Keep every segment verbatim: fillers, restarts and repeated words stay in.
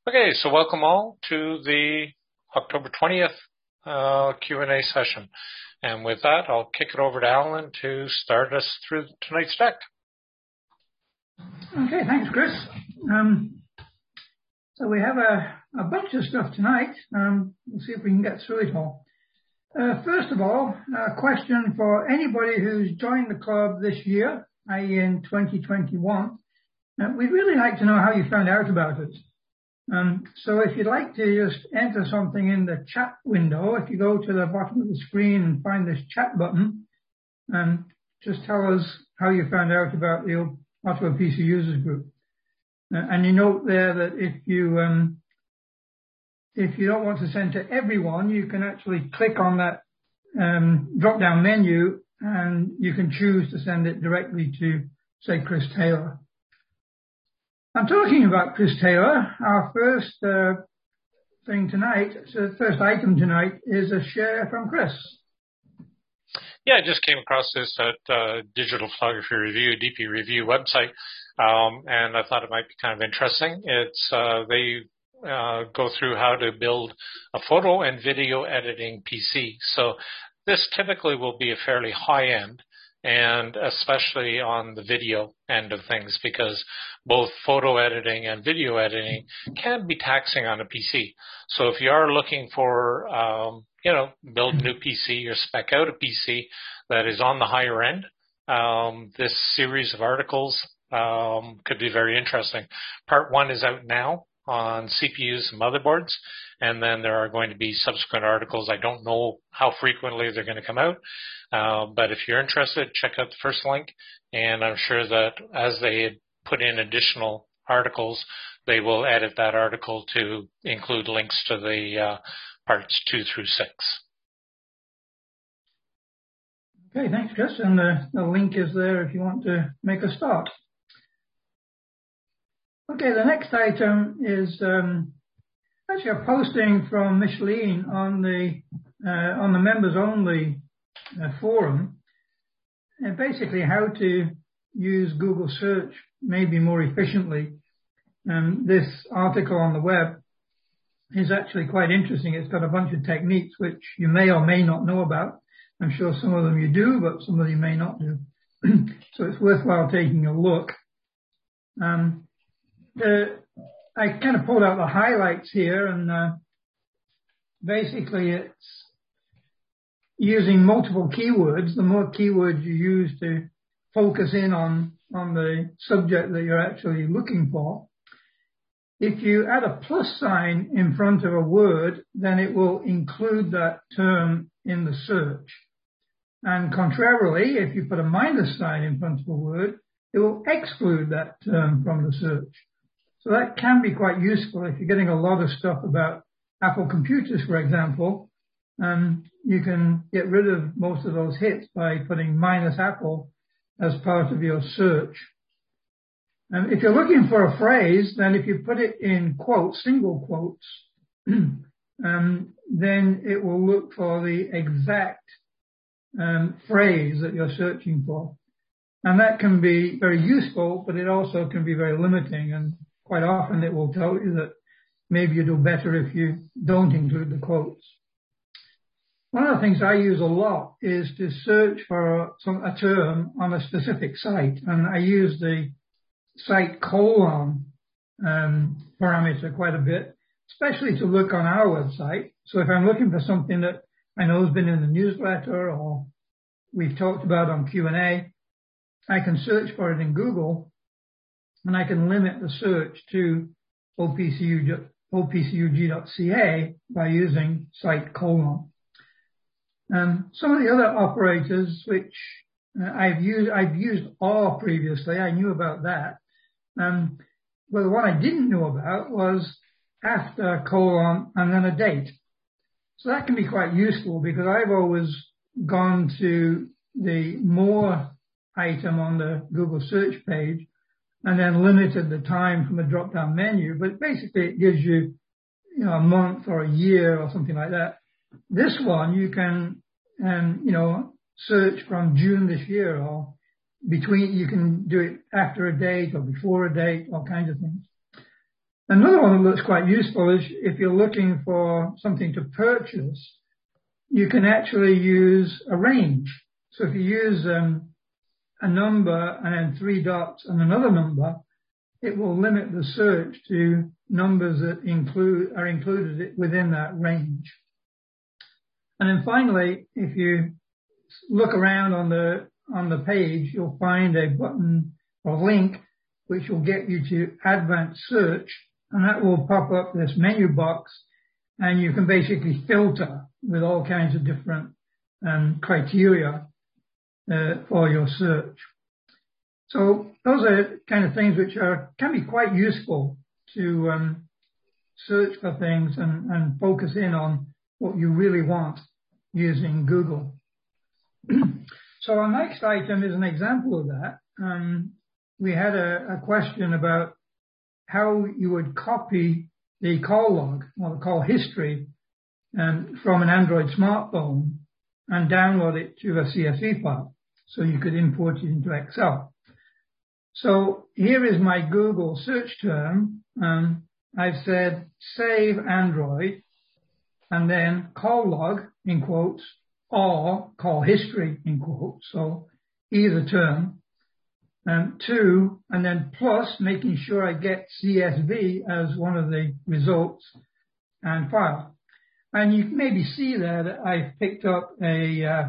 Okay, so welcome all to the October twentieth uh, Q and A session. And with that, I'll kick it over to Alan to start us through tonight's deck. Okay, thanks, Chris. Um, so we have a, a bunch of stuff tonight. Um, we'll see if we can get through it all. Uh, first of all, a question for anybody who's joined the club this year, that is in twenty twenty-one. Uh, we'd really like to know how you found out about it. Um, so if you'd like to just enter something in the chat window, if you go to the bottom of the screen and find this chat button, um, just tell us how you found out about the Ottawa P C Users Group. Uh, and you note there that if you um, if you don't want to send to everyone, you can actually click on that um, drop-down menu and you can choose to send it directly to, say, Chris Taylor. I'm talking about Chris Taylor. Our first uh, thing tonight, so the first item tonight is a share from Chris. Yeah, I just came across this at uh, Digital Photography Review, D P Review website, um, and I thought it might be kind of interesting. It's uh, they uh, go through how to build a photo and video editing P C. So this typically will be a fairly high-end, and especially on the video end of things, because both photo editing and video editing can be taxing on a P C. So if you are looking for, um, you know, build a new P C or spec out a P C that is on the higher end, um, this series of articles um, could be very interesting. Part one is out now on C P Us and motherboards, and then there are going to be subsequent articles. I don't know how frequently they're going to come out, uh, but if you're interested, check out the first link, and I'm sure that as they put in additional articles, they will edit that article to include links to the uh, parts two through six. Okay, thanks, Chris. And the, the link is there if you want to make a start. Okay, the next item is um, actually a posting from Micheline on the uh, on the members only uh, forum, and basically how to use Google search maybe more efficiently. Um, this article on the web is actually quite interesting. It's got a bunch of techniques which you may or may not know about. I'm sure some of them you do, but some of them you may not do. So it's worthwhile taking a look. Um, the, I kind of pulled out the highlights here, and uh, basically it's using multiple keywords. The more keywords you use to focus in on, on the subject that you're actually looking for, if you add a plus sign in front of a word, then it will include that term in the search. And contrarily, if you put a minus sign in front of a word, it will exclude that term from the search. So that can be quite useful if you're getting a lot of stuff about Apple computers, for example. Um, you can get rid of most of those hits by putting minus Apple as part of your search. Um, if you're looking for a phrase, then if you put it in quotes, single quotes, um, then it will look for the exact um, phrase that you're searching for. And that can be very useful, but it also can be very limiting. And quite often it will tell you that maybe you do better if you don't include the quotes. One of the things I use a lot is to search for some, a term on a specific site. And I use the site colon um, parameter quite a bit, especially to look on our website. So if I'm looking for something that I know has been in the newsletter or we've talked about on Q and A, I can search for it in Google, and I can limit the search to O P C U G dot C A by using site colon. Um, some of the other operators which uh, I've used, I've used or previously, I knew about that. Um, well, the one I didn't know about was after colon and then a date. So that can be quite useful because I've always gone to the more item on the Google search page and then limited the time from the drop-down menu. But basically it gives you, you know, a month or a year or something like that. This one you can, um, you know, search from June this year or between, you can do it after a date or before a date, all kinds of things. Another one that looks quite useful is if you're looking for something to purchase, you can actually use a range. So if you use um, a number and then three dots and another number, it will limit the search to numbers that include are included within that range. And then finally, if you look around on the on the page, you'll find a button or link which will get you to advanced search, and that will pop up this menu box, and you can basically filter with all kinds of different um, criteria uh, for your search. So those are kind of things which are can be quite useful to um, search for things and, and focus in on what you really want using Google. So our next item is an example of that. Um, we had a, a question about how you would copy the call log or the call history um, from an Android smartphone and download it to a C S V file so you could import it into Excel. So here is my Google search term. Um, I've said save Android and then call log in quotes or call history in quotes. So either term. Um, two, and then plus making sure I get C S V as one of the results and file. And you can maybe see there that I've picked up a, uh,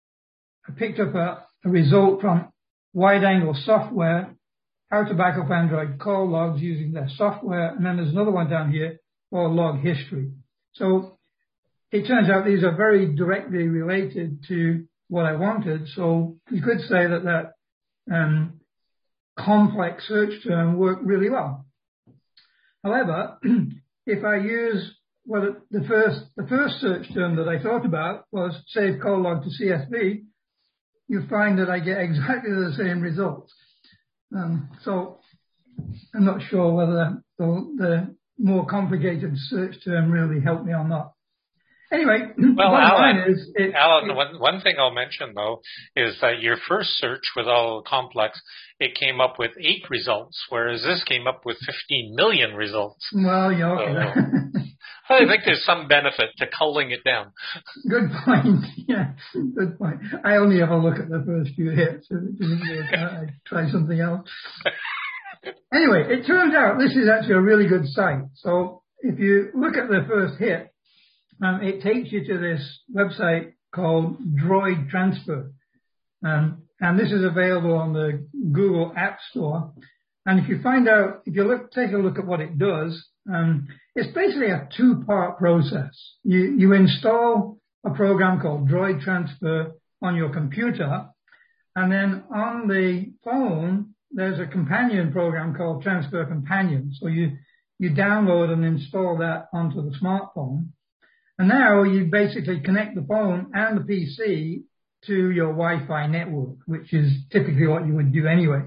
I picked up a, a result from Wide Angle Software, how to back up Android call logs using their software. And then there's another one down here for log history. So it turns out these are very directly related to what I wanted. So you could say that that um, complex search term worked really well. However, if I use well, the first the first search term that I thought about was save call log to C S V, you find that I get exactly the same results. Um, so I'm not sure whether the, the more complicated search term really helped me or not. Anyway, well, Alan, is it, Alan it, one, one thing I'll mention, though, is that your first search was all complex. It came up with eight results, whereas this came up with fifteen million results. Well, yeah, okay. So, I think there's some benefit to culling it down. Good point. Yeah, good point. I only ever look at the first few hits. If it doesn't work out, I try something else. Anyway, it turns out this is actually a really good site. So if you look at the first hit, Um, it takes you to this website called Droid Transfer. Um, and this is available on the Google App Store. And if you find out, if you look, take a look at what it does, um, it's basically a two-part process. You, you install a program called Droid Transfer on your computer. And then on the phone, there's a companion program called Transfer Companion. So you, you download and install that onto the smartphone. And now you basically connect the phone and the P C to your Wi-Fi network, which is typically what you would do anyway.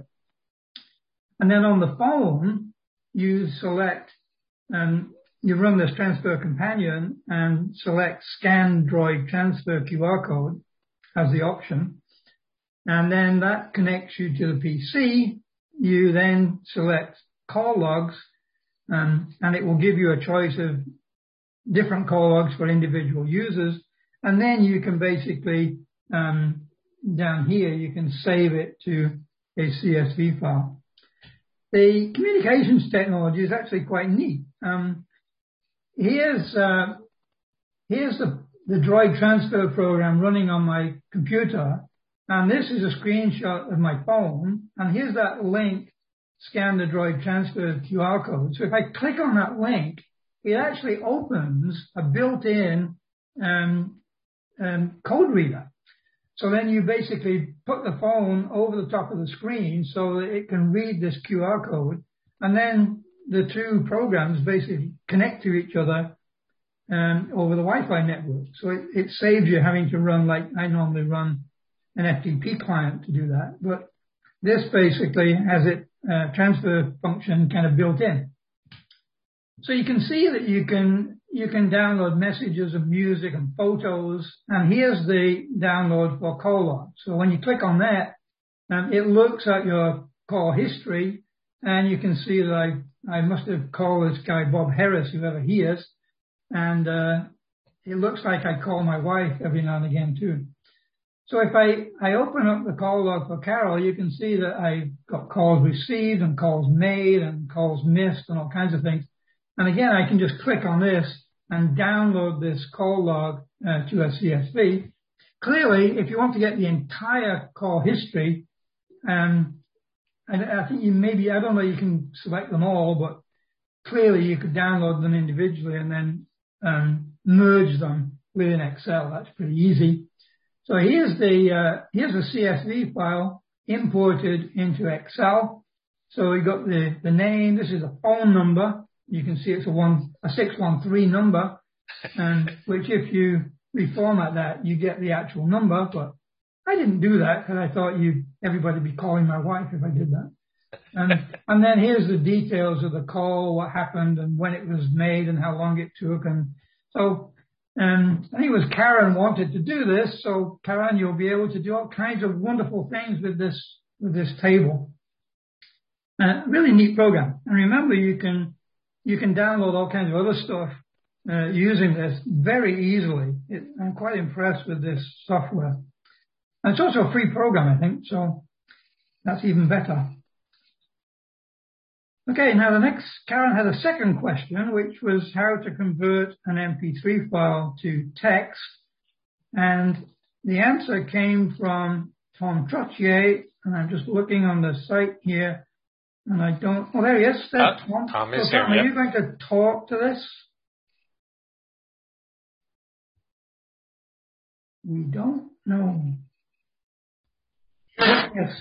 And then on the phone, you select, um, you run this Transfer Companion and select Scan Droid Transfer Q R Code as the option. And then that connects you to the P C. You then select call logs, um, and it will give you a choice of different call logs for individual users. And then you can basically, um, down here, you can save it to a C S V file. The communications technology is actually quite neat. Um, here's, uh, here's the, the Droid Transfer program running on my computer. And this is a screenshot of my phone. And here's that link, scan the Droid Transfer Q R code. So if I click on that link, it actually opens a built-in um, um, code reader. So then you basically put the phone over the top of the screen so that it can read this Q R code, and then the two programs basically connect to each other um, over the Wi-Fi network. So it, it saves you having to run, like I normally run an F T P client to do that. But this basically has it uh, transfer function kind of built in. So you can see that you can you can download messages of music and photos, and here's the download for call log. So when you click on that, um, it looks at your call history, and you can see that I, I must have called this guy Bob Harris, whoever he is, and uh, it looks like I call my wife every now and again too. So if I, I open up the call log for Carol, you can see that I've got calls received and calls made and calls missed and all kinds of things. And again, I can just click on this and download this call log uh, to a C S V. Clearly, if you want to get the entire call history, um, and I think you maybe, I don't know, you can select them all, but clearly you could download them individually and then um, merge them within Excel. That's pretty easy. So here's the uh, here's a C S V file imported into Excel. So we got the, the name. This is a phone number. You can see it's a one a six one three number, and which if you reformat that, you get the actual number. But I didn't do that because I thought you everybody would be calling my wife if I did that. And and then here's the details of the call, what happened, and when it was made, and how long it took, and so. Um, I think it was Karen wanted to do this, so Karen, you'll be able to do all kinds of wonderful things with this with this table. Uh, really neat program. And remember, you can you can download all kinds of other stuff uh, using this very easily. It, I'm quite impressed with this software. And it's also a free program, I think, so that's even better. Okay, now the next, Karen had a second question, which was how to convert an M P three file to text. And the answer came from Tom Trottier, and I'm just looking on the site here, and I don't, oh, there he is. There's uh, Tom. Tom is so, here, Tom, yeah. are you going to talk to this? We don't know. Yes.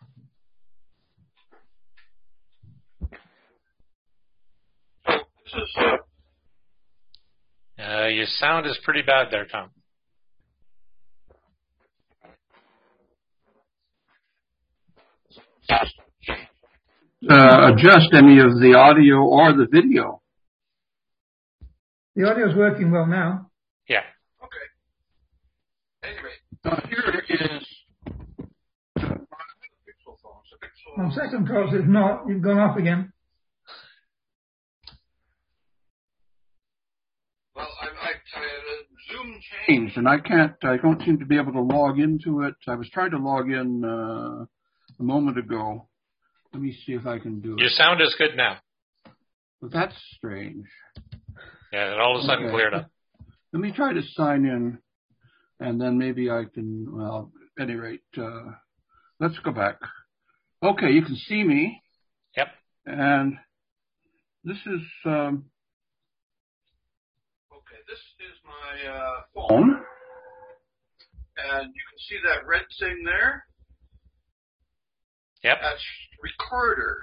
Uh, your sound is pretty bad there, Tom. Uh, adjust any of the audio or the video. The audio is working well now. Yeah. Okay. Anyway, uh, here is uh, Pixel phone. So Pixel On second thoughts, it's not. You've gone off again. Well, I, I, I uh, Zoom changed, and I can't. I don't seem to be able to log into it. I was trying to log in uh, a moment ago. Let me see if I can do it. Your sound is good now. Well, that's strange. Yeah, it all of a sudden Okay. cleared up. Let me try to sign in, and then maybe I can. Well, at any rate, uh, let's go back. Okay, you can see me. Yep. And this is. Um, okay, this is my uh, phone, and you can see that red thing there. Yep. That's recorder.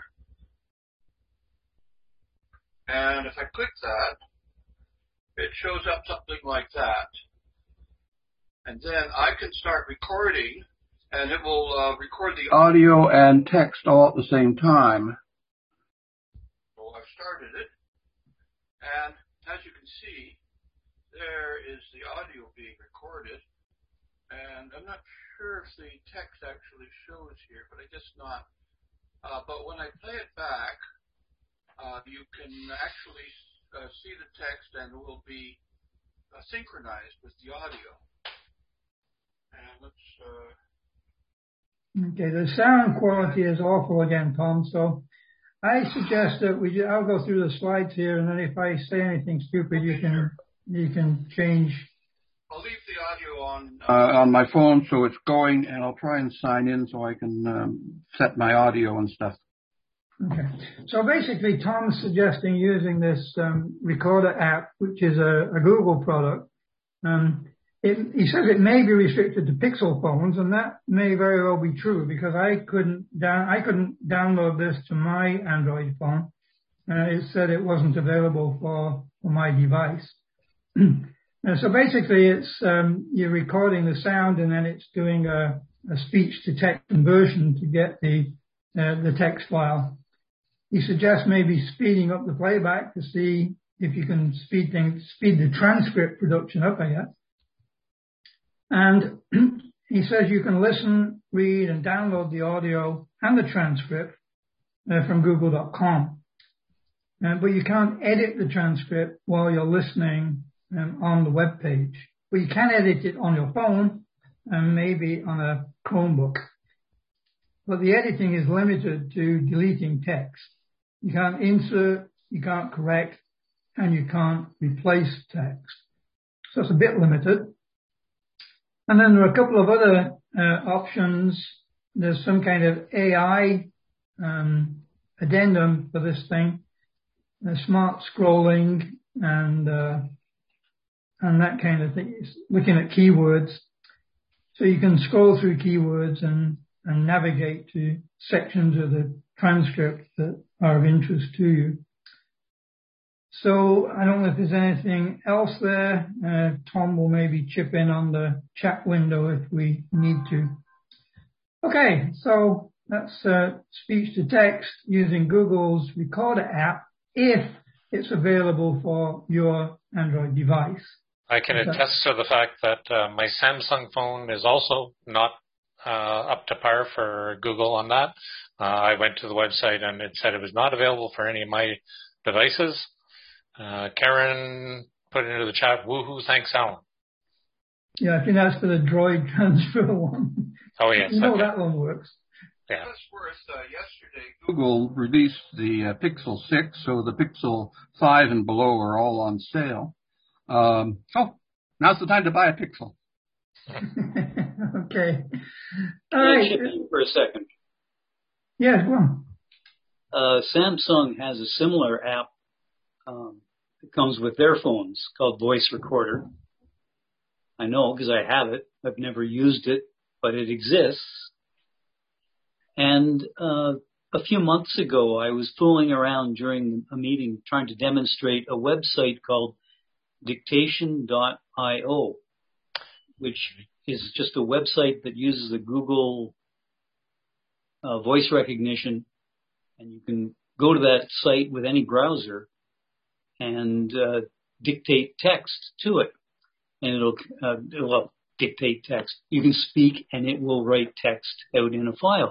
And if I click that, it shows up something like that. And then I can start recording, and it will uh, record the audio and text all at the same time. So I've started it. And as you can see, there is the audio being recorded. And I'm not sure if the text actually shows here, but I guess not. Uh, but when I play it back, uh, you can actually uh, see the text, and it will be uh, synchronized with the audio. And let's. Uh... Okay, the sound quality is awful again, Tom. So I suggest that we. I'll go through the slides here, and then if I say anything stupid, you can you can change. I'll leave the audio on uh, on my phone so it's going, and I'll try and sign in so I can um, set my audio and stuff. Okay. So basically, Tom's suggesting using this um, recorder app, which is a, a Google product. Um, it, he says it may be restricted to Pixel phones, and that may very well be true because I couldn't down I couldn't download this to my Android phone. Uh, it said it wasn't available for, for my device. Uh, so basically, it's um, you're recording the sound, and then it's doing a, a speech-to-text conversion to get the uh, the text file. He suggests maybe speeding up the playback to see if you can speed things, speed the transcript production up, I guess. And he says you can listen, read, and download the audio and the transcript uh, from google dot com. Uh, but you can't edit the transcript while you're listening um, on the web page. But you can edit it on your phone and maybe on a Chromebook. But the editing is limited to deleting text. You can't insert, you can't correct, and you can't replace text. So it's a bit limited. And then there are a couple of other uh, options. There's some kind of A I um, addendum for this thing, uh, smart scrolling and uh, and that kind of thing. It's looking at keywords. So you can scroll through keywords and, and navigate to sections of the transcript that are of interest to you. So I don't know if there's anything else there. Uh, Tom will maybe chip in on the chat window if we need to. Okay, so that's uh, speech to text using Google's Recorder app if it's available for your Android device. I can attest to the fact that uh, my Samsung phone is also not uh, up to par for Google on that. Uh, I went to the website and it said it was not available for any of my devices. Uh, Karen put into the chat, woohoo, thanks, Alan. Yeah, I think that's for the Droid transfer one. Oh, yes. You know okay. that one works. Yeah. Worth, uh, yesterday, Google released the uh, Pixel six, so the Pixel five and below are all on sale. Um, oh, now's the time to buy a Pixel. Okay. All Can I right. chip in for a second? Yes, well. Uh, Samsung has a similar app um, that comes with their phones called Voice Recorder. I know because I have it. I've never used it, but it exists. And uh, a few months ago, I was fooling around during a meeting trying to demonstrate a website called dictation dot io, which is just a website that uses the Google uh, voice recognition. And you can go to that site with any browser and uh, dictate text to it. And it'll, uh, well, dictate text. You can speak and it will write text out in a file,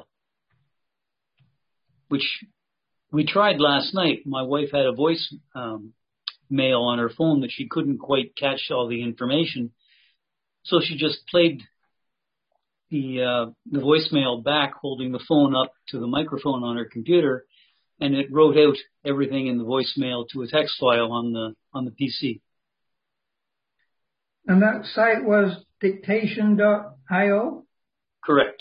which we tried last night. My wife had a voice um, mail on her phone that she couldn't quite catch all the information. So she just played the uh, the voicemail back, holding the phone up to the microphone on her computer, and it wrote out everything in the voicemail to a text file on the on the P C. And that site was dictation dot io? Correct.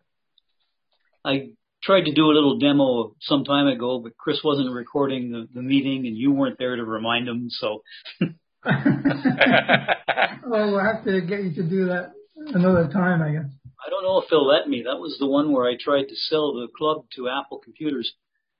I tried to do a little demo some time ago, but Chris wasn't recording the, the meeting and you weren't there to remind him, so. Well, we'll have to get you to do that another time, I guess. I don't know if they'll let me. That was the one where I tried to sell the club to Apple computers.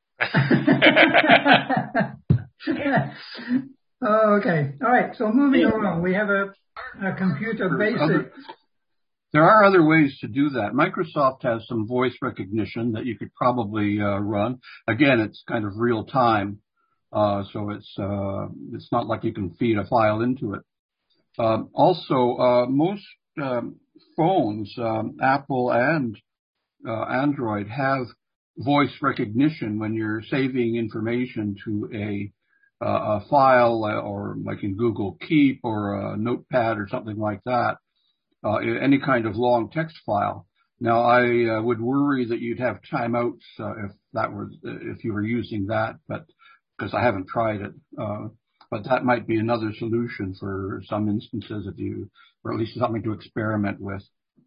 Oh, okay. All right. So moving along, we have a, a computer basic. There are other ways to do that. Microsoft has some voice recognition that you could probably uh, run. Again, it's kind of real time, uh, so it's uh, it's not like you can feed a file into it. Um, also, uh, most um, phones, um, Apple and uh, Android, have voice recognition when you're saving information to a uh, a file, or like in Google Keep or a Notepad or something like that. Uh, any kind of long text file. Now, I uh, would worry that you'd have timeouts uh, if that were if you were using that, but because I haven't tried it. Uh, but that might be another solution for some instances, if you, or at least something to experiment with.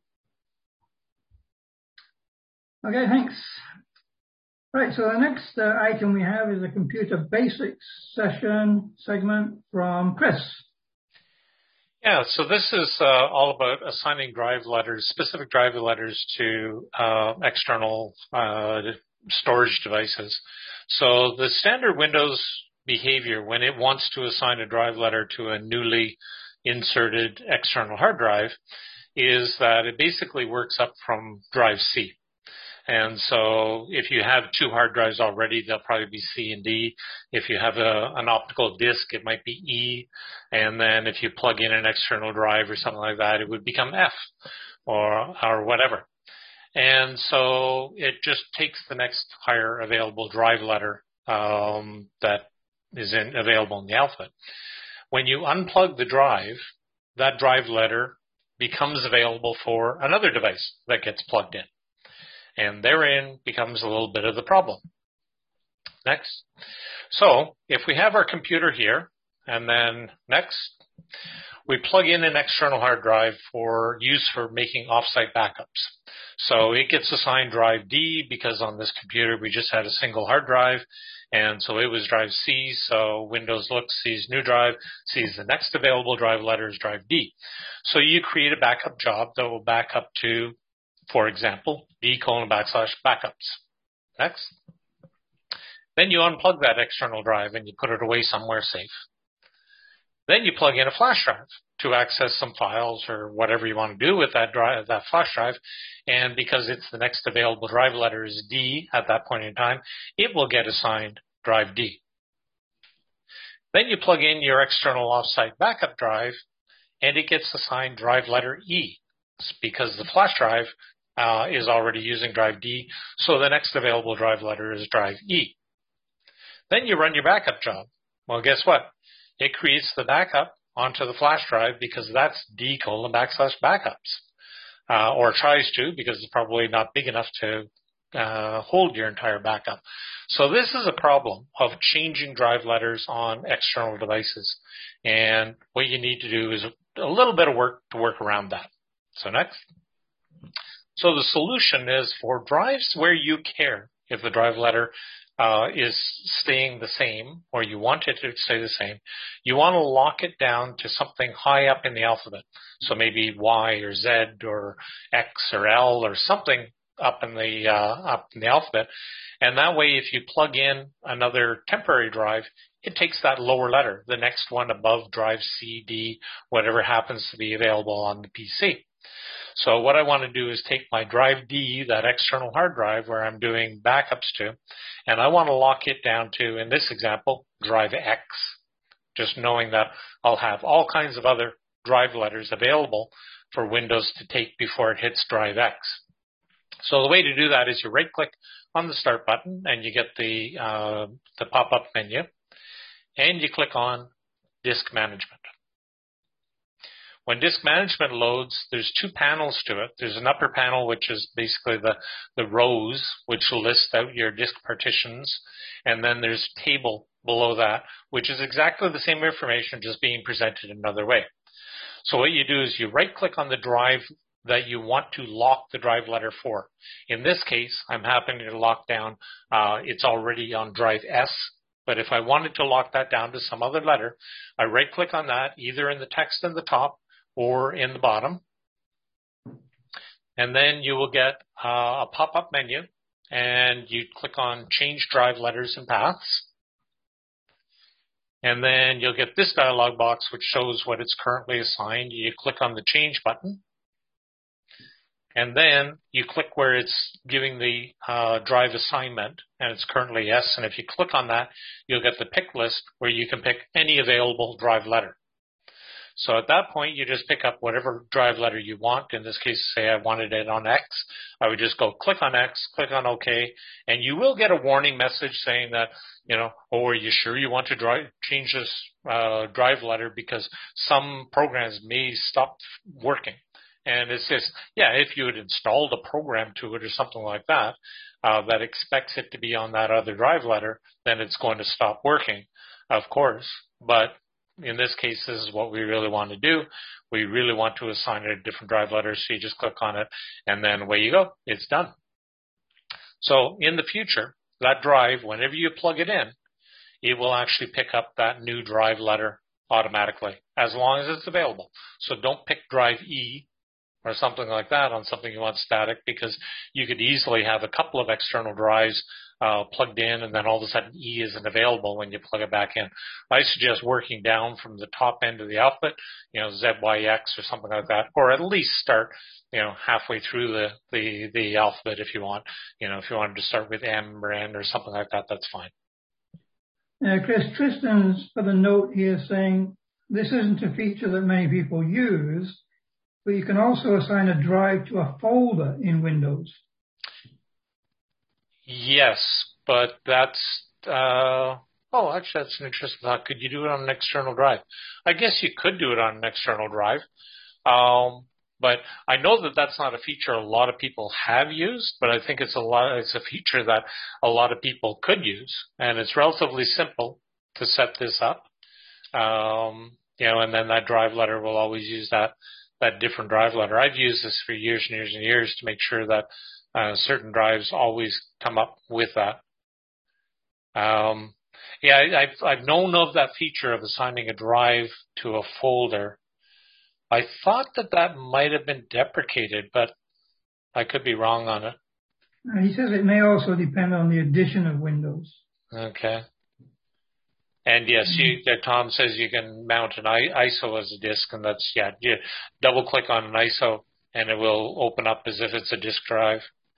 Okay, thanks. Right, so the next uh, item we have is a computer basics session segment from Chris. Yeah, so this is uh, all about assigning drive letters, specific drive letters to uh, external uh, storage devices. So the standard Windows behavior when it wants to assign a drive letter to a newly inserted external hard drive is that it basically works up from drive C. And so if you have two hard drives already, they'll probably be C and D. If you have a, an optical disk, it might be E. And then if you plug in an external drive or something like that, it would become F or, or whatever. And so it just takes the next higher available drive letter um, that is in, available in the alphabet. When you unplug the drive, that drive letter becomes available for another device that gets plugged in. And therein becomes a little bit of the problem. Next. So if we have our computer here, and then next, we plug in an external hard drive for use for making offsite backups. So it gets assigned drive D because on this computer we just had a single hard drive, and so it was drive C. So Windows looks, sees new drive, sees the next available drive letter is drive D. So you create a backup job that will back up to, for example, D colon backslash backups. Next. Then you unplug that external drive and you put it away somewhere safe. Then you plug in a flash drive to access some files or whatever you want to do with that drive, that flash drive. And because it's the next available drive letter is D at that point in time, it will get assigned drive D. Then you plug in your external offsite backup drive and it gets assigned drive letter E because the flash drive uh, is already using drive D. So the next available drive letter is drive E. Then you run your backup job. Well, guess what? It creates the backup onto the flash drive because that's D colon backslash backups, uh, or tries to because it's probably not big enough to uh, hold your entire backup. So this is a problem of changing drive letters on external devices. And what you need to do is a little bit of work to work around that. So next. So the solution is for drives where you care if the drive letter Uh, is staying the same, or you want it to stay the same, you want to lock it down to something high up in the alphabet. So maybe Y or Z or X or L or something up in the uh, up in the alphabet. And that way, if you plug in another temporary drive, it takes that lower letter, the next one above drive C, D, whatever happens to be available on the P C. So what I want to do is take my drive D, that external hard drive where I'm doing backups to, and I want to lock it down to, in this example, drive X, just knowing that I'll have all kinds of other drive letters available for Windows to take before it hits drive X. So the way to do that is you right-click on the Start button and you get the, uh, the pop-up menu, and you click on Disk Management. When disk management loads, there's two panels to it. There's an upper panel, which is basically the, the rows, which will list out your disk partitions. And then there's a table below that, which is exactly the same information, just being presented another way. So what you do is you right-click on the drive that you want to lock the drive letter for. In this case, I'm happening to lock down, uh, it's already on drive S. But if I wanted to lock that down to some other letter, I right-click on that, either in the text in the top or in the bottom. And then you will get uh, a pop-up menu, and you click on Change Drive Letters and Paths. And then you'll get this dialog box, which shows what it's currently assigned. You click on the Change button. And then you click where it's giving the uh, drive assignment, and it's currently S. And if you click on that, you'll get the pick list where you can pick any available drive letter. So at that point, you just pick up whatever drive letter you want. In this case, say I wanted it on X. I would just go click on X, click on OK, and you will get a warning message saying that, you know, oh, are you sure you want to drive, change this uh, drive letter because some programs may stop working. And it says, yeah, if you had installed a program to it or something like that, uh, that expects it to be on that other drive letter, then it's going to stop working, of course. But in this case, this is what we really want to do. We really want to assign it a different drive letter, so you just click on it, and then away you go. It's done. So in the future, that drive, whenever you plug it in, it will actually pick up that new drive letter automatically, as long as it's available. So don't pick drive E or something like that on something you want static, because you could easily have a couple of external drives uh, plugged in, and then all of a sudden E isn't available when you plug it back in. I suggest working down from the top end of the alphabet, you know, Z Y X or something like that, or at least start, you know, halfway through the, the, the alphabet if you want. You know, if you wanted to start with M or N or something like that, that's fine. Uh, Chris, Tristan's put a note here saying this isn't a feature that many people use. but you can also assign a drive to a folder in Windows. Yes, but that's, uh, oh, actually, that's an interesting thought. Could you do it on an external drive? I guess you could do it on an external drive. Um, but I know that that's not a feature a lot of people have used, but I think it's a lot, it's a feature that a lot of people could use. And it's relatively simple to set this up. Um, you know, and then that drive letter will always use that, that different drive letter. I've used this for years and years and years to make sure that Uh, certain drives always come up with that. Um, yeah, I, I've, I've known of that feature of assigning a drive to a folder. I thought that that might have been deprecated, but I could be wrong on it. Uh, he says it may also depend on the edition of Windows. Okay. And yes, you, uh, Tom says you can mount an I, ISO as a disk, and that's, yeah, you double click on an ISO and it will open up as if it's a disk drive.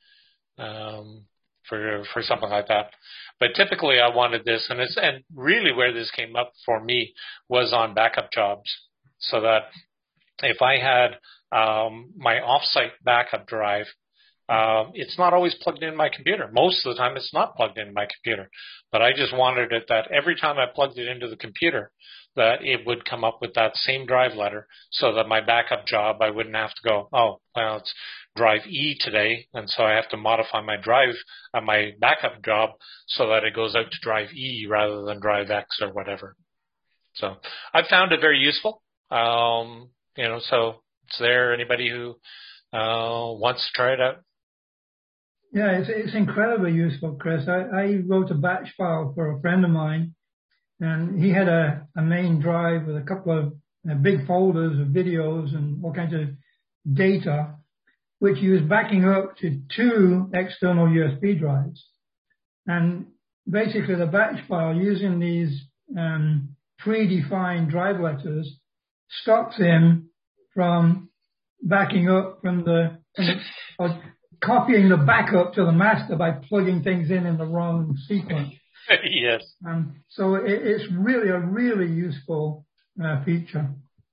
Um, for for something like that. But typically I wanted this, and it's and really where this came up for me was on backup jobs, so that if I had um, my offsite backup drive, uh, it's not always plugged in my computer. Most of the time it's not plugged in my computer, but I just wanted it that every time I plugged it into the computer, that it would come up with that same drive letter, so that my backup job, I wouldn't have to go, oh, well, it's drive E today, and so I have to modify my drive, uh, my backup job, so that it goes out to drive E rather than drive X or whatever. So I found it very useful. Um, you know, so it's there. Anybody who uh, wants to try it out? Yeah, it's, it's incredibly useful, Chris. I, I wrote a batch file for a friend of mine, and he had a, a main drive with a couple of uh, big folders of videos and all kinds of data, which he was backing up to two external U S B drives. And basically the batch file, using these um, predefined drive letters, stops him from backing up from the, from the or copying the backup to the master by plugging things in in the wrong sequence. Yes. Um, so it, it's really a really useful uh, feature.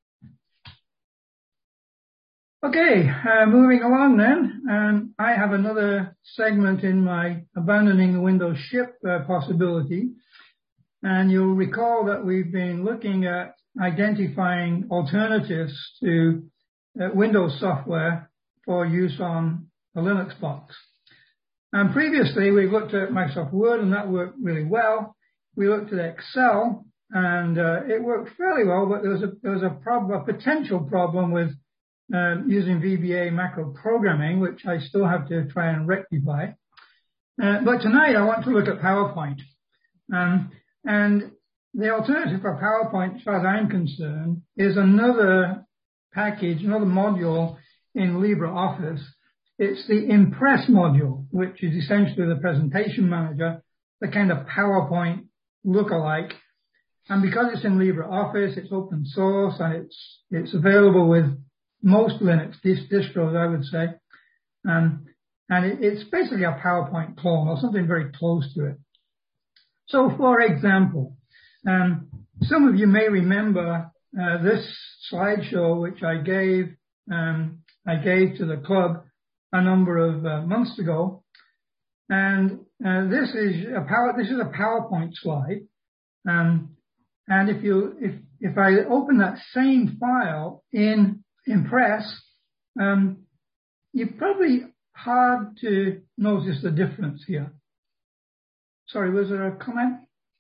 Okay, uh, moving along then. Um, I have another segment in my abandoning the Windows ship uh, possibility. And you'll recall that we've been looking at identifying alternatives to uh, Windows software for use on a Linux box. And previously we've looked at Microsoft Word, and that worked really well. We looked at Excel, and uh, it worked fairly well, but there was a, there was a problem, a potential problem with um, using V B A macro programming, which I still have to try and rectify. Uh, but tonight I want to look at PowerPoint. Um, and the alternative for PowerPoint, as far as I'm concerned, is another package, another module in LibreOffice. It's the Impress module, which is essentially the presentation manager, the kind of PowerPoint lookalike. And because it's in LibreOffice, it's open source, and it's it's available with most Linux distros, I would say. Um, and it, it's basically a PowerPoint clone, or something very close to it. So, for example, um, some of you may remember uh, this slideshow, which I gave um, I gave to the club a number of uh, months ago, and uh, this is a power. This is a PowerPoint slide, um, and if you if if I open that same file in Impress, um, you're probably hard to notice the difference here. Sorry, was there a comment?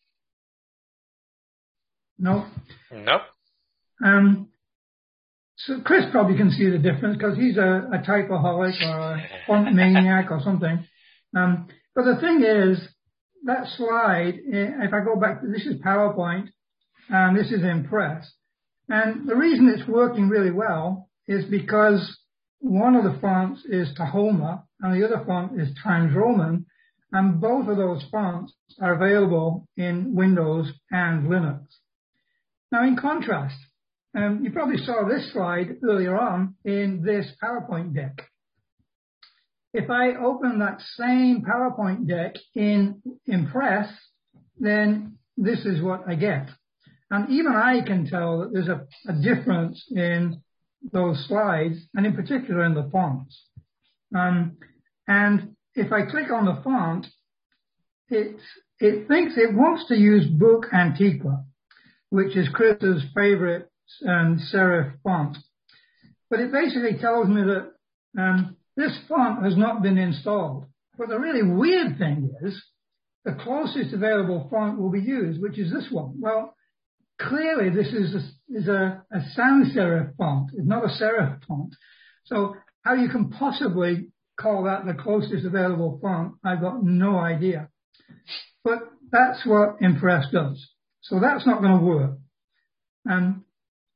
No. Nope. Um, so Chris probably can see the difference because he's a, a typoholic or a font maniac or something. Um, but the thing is, that slide, if I go back, this is PowerPoint and this is Impress. And the reason it's working really well is because one of the fonts is Tahoma and the other font is Times Roman, and both of those fonts are available in Windows and Linux. Now, in contrast, um, you probably saw this slide earlier on in this PowerPoint deck. If I open that same PowerPoint deck in Impress, then this is what I get. And even I can tell that there's a, a difference in those slides, and in particular in the fonts. Um, and if I click on the font, it, it thinks it wants to use Book Antiqua, which is Chris's favorite um, serif font. But it basically tells me that um, this font has not been installed. But the really weird thing is the closest available font will be used, which is this one. Well, clearly this is a, is a, a sans serif font. It's not a serif font. So how you can possibly call that the closest available font, I've got no idea. But that's what Impress does. So that's not going to work. Um,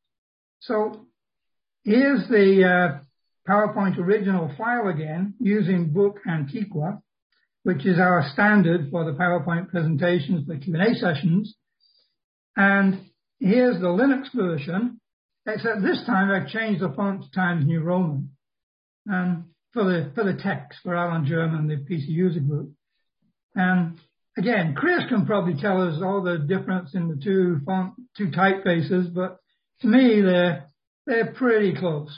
so here's the uh, PowerPoint original file again using Book Antiqua, which is our standard for the PowerPoint presentations, the Q and A sessions. And here's the Linux version, except this time I've changed the font to Times New Roman um, for the for the text for Alan German, the P C user group. And again, Chris can probably tell us all the difference in the two font, two typefaces, but to me, they're they're pretty close.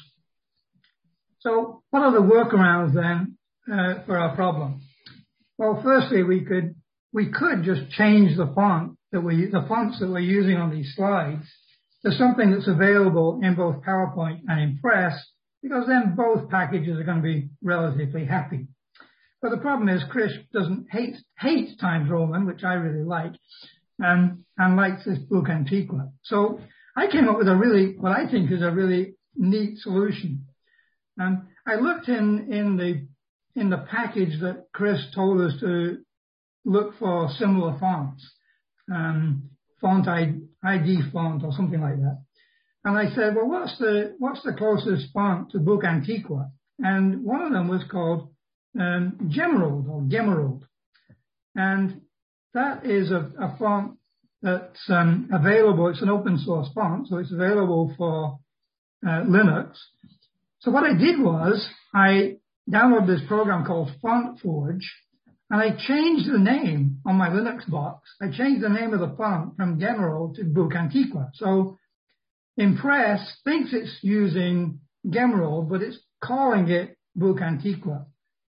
So what are the workarounds then uh, for our problem? Well, firstly, we could we could just change the font that we the fonts that we're using on these slides to something that's available in both PowerPoint and Impress, because then both packages are going to be relatively happy. But the problem is Chris doesn't hate hates Times Roman, which I really like, and and likes this Book Antiqua. So I came up with a really what I think is a really neat solution. And I looked in in the in the package that Chris told us to look for similar fonts, um, font I D font or something like that. And I said, well, what's the what's the closest font to Book Antiqua? And one of them was called um, Gemerald or Gemerald, and that is a, a font that's um, available. It's an open source font, so it's available for uh, Linux. So what I did was I downloaded this program called FontForge, and I changed the name on my Linux box. I changed the name of the font from Gemerald to Book Antiqua. So Impress thinks it's using Gemerald, but it's calling it Book Antiqua.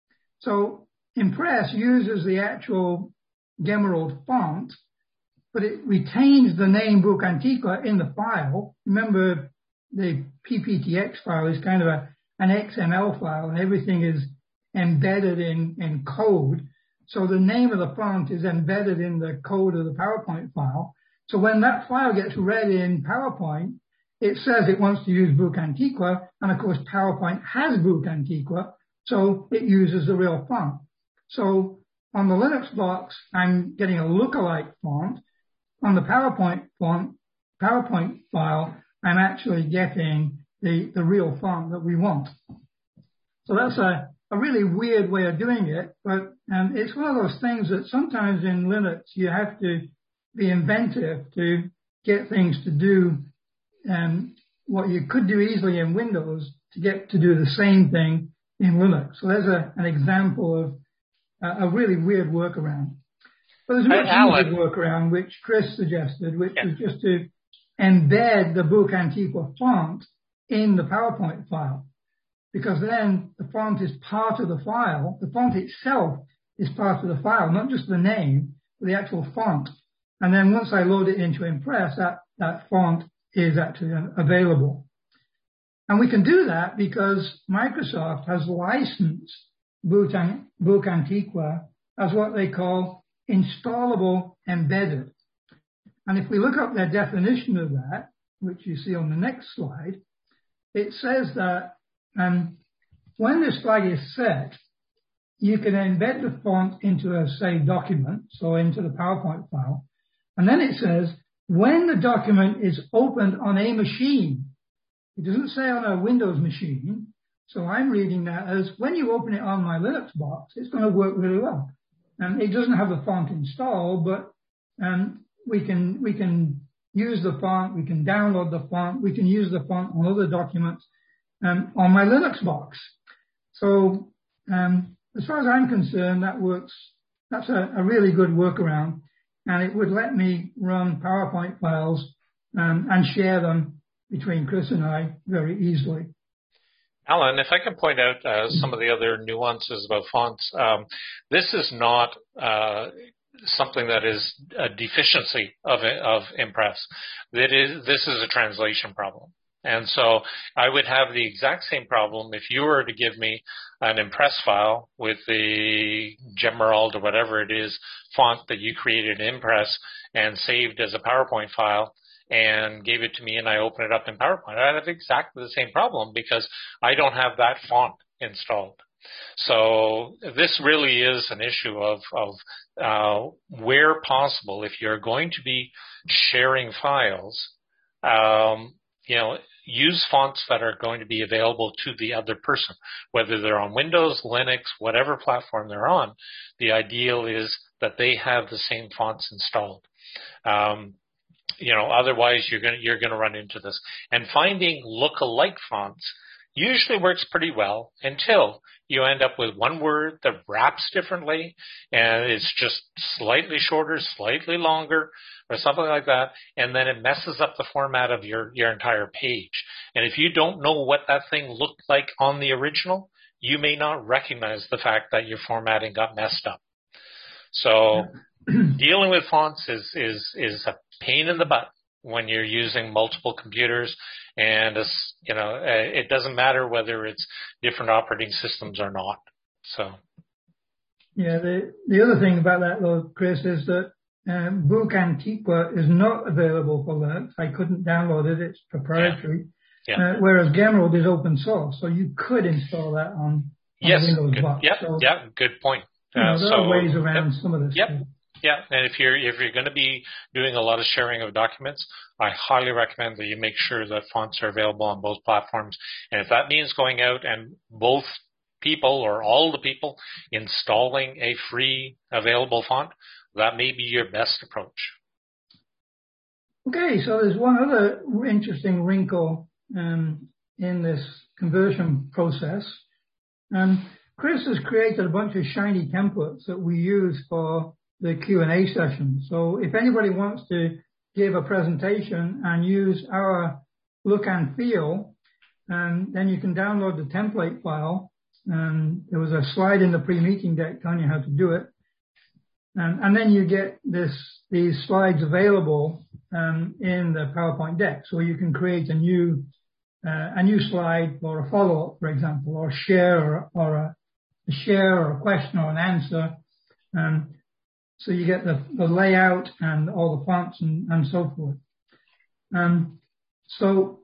So Impress uses the actual Gemerald font, but it retains the name Book Antiqua in the file. Remember, the P P T X file is kind of a, an X M L file, and everything is embedded in, in code. So the name of the font is embedded in the code of the PowerPoint file. So when that file gets read in PowerPoint, it says it wants to use Book Antiqua, and of course PowerPoint has Book Antiqua, so it uses the real font. So on the Linux box, I'm getting a lookalike font. On the PowerPoint font, PowerPoint file, I'm actually getting the, the real font that we want. So that's a, a really weird way of doing it, but um, it's one of those things that sometimes in Linux you have to be inventive to get things to do um, what you could do easily in Windows to get to do the same thing in Linux. So there's a, an example of a, a really weird workaround. But there's a much easier workaround which Chris suggested, which yeah. was just to embed the Book Antiqua font in the PowerPoint file, because then the font is part of the file. The font itself is part of the file, not just the name, but the actual font. And then once I load it into Impress, that, that font is actually available. And we can do that because Microsoft has licensed Book Antiqua as what they call installable embedded. And if we look up their definition of that, which you see on the next slide, it says that um, when this flag is set, you can embed the font into a, say, document, so into the PowerPoint file. And then it says, when the document is opened on a machine, it doesn't say on a Windows machine. So I'm reading that as when you open it on my Linux box, it's going to work really well. And it doesn't have the font installed, but um, we can we can use the font, we can download the font, we can use the font on other documents um, on my Linux box. So um, as far as I'm concerned, that works. That's a, a really good workaround, and it would let me run PowerPoint files um, and share them between Chris and I very easily. Alan, if I can point out uh, some of the other nuances about fonts, um, this is not uh, something that is a deficiency of of Impress. That is, this is a translation problem. And so I would have the exact same problem if you were to give me an Impress file with the Gemerald or whatever it is font that you created in Impress and saved as a PowerPoint file, and gave it to me and I open it up in PowerPoint. I'd have exactly the same problem because I don't have that font installed. So this really is an issue of, of uh, where possible, if you're going to be sharing files, um, you know, use fonts that are going to be available to the other person, whether they're on Windows, Linux, whatever platform they're on. The ideal is that they have the same fonts installed. Um, You know, otherwise you're going to, you're going to run into this. And finding look-alike fonts usually works pretty well until you end up with one word that wraps differently and it's just slightly shorter, slightly longer, or something like that, and then it messes up the format of your, your entire page. And if you don't know what that thing looked like on the original, you may not recognize the fact that your formatting got messed up. So dealing with fonts is, is, is a pain in the butt when you're using multiple computers, and it's, you know, it doesn't matter whether it's different operating systems or not. So, yeah, the the other thing about that though, Chris, is that um, Book Antiqua is not available for Linux. I couldn't download it; it's proprietary. Yeah. Yeah. Uh, whereas Gemerald is open source, so you could install that on, on yes, Windows good, box. Yeah, so, yeah, good point. You know, Uh, there so, are ways around yep, some of this. Yep. Stuff. Yeah, and if you're if you're going to be doing a lot of sharing of documents, I highly recommend that you make sure that fonts are available on both platforms. And if that means going out and both people or all the people installing a free available font, that may be your best approach. Okay, so there's one other interesting wrinkle um, in this conversion process. Um, Chris has created a bunch of shiny templates that we use for the Q and A session. So if anybody wants to give a presentation and use our look and feel, um, then you can download the template file. Um, there was a slide in the pre-meeting deck telling you how to do it. Um, and then you get this these slides available um, in the PowerPoint deck. So you can create a new uh, a new slide for a follow-up, for example, or share or, or a a share or a question or an answer. Um, so you get the, the layout and all the fonts and, and so forth. Um, so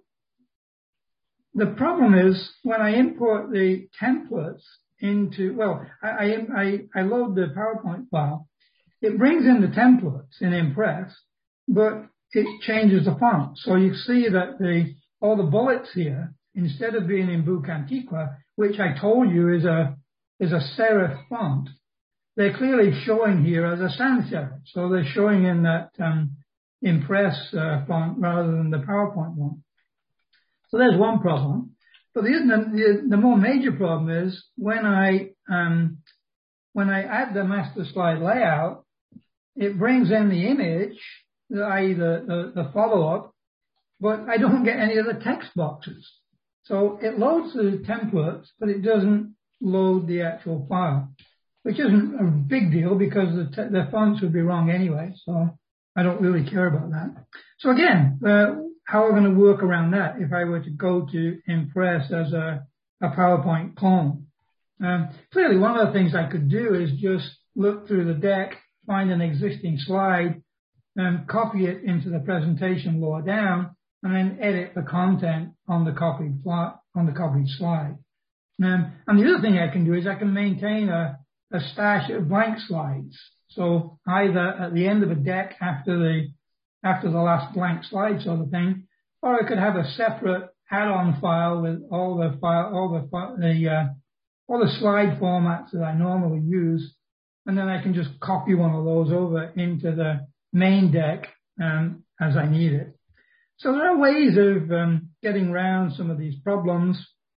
the problem is when I import the templates into, well, I, I, I load the PowerPoint file. It brings in the templates in Impress, but it changes the font. So you see that the all the bullets here, instead of being in Book Antiqua, which I told you is a is a serif font, they're clearly showing here as a sans serif. So they're showing in that um, Impress uh, font rather than the PowerPoint one. So there's one problem. But the, the, the more major problem is when I um, when I add the master slide layout, it brings in the image, that is the, the, the follow-up, but I don't get any of the text boxes. So it loads the templates, but it doesn't load the actual file, which isn't a big deal because the, t- the fonts would be wrong anyway, so I don't really care about that. So again, uh, how are we going to work around that if I were to go to Impress as a, a PowerPoint clone? Um, clearly, one of the things I could do is just look through the deck, find an existing slide, and copy it into the presentation lower down, and then edit the content on the copied fl- on the copied slide. Um, and the other thing I can do is I can maintain a, a stash of blank slides. So either at the end of a deck after the after the last blank slide sort of thing, or I could have a separate add-on file with all the file all the the uh, all the slide formats that I normally use, and then I can just copy one of those over into the main deck um, as I need it. So there are ways of um, getting around some of these problems.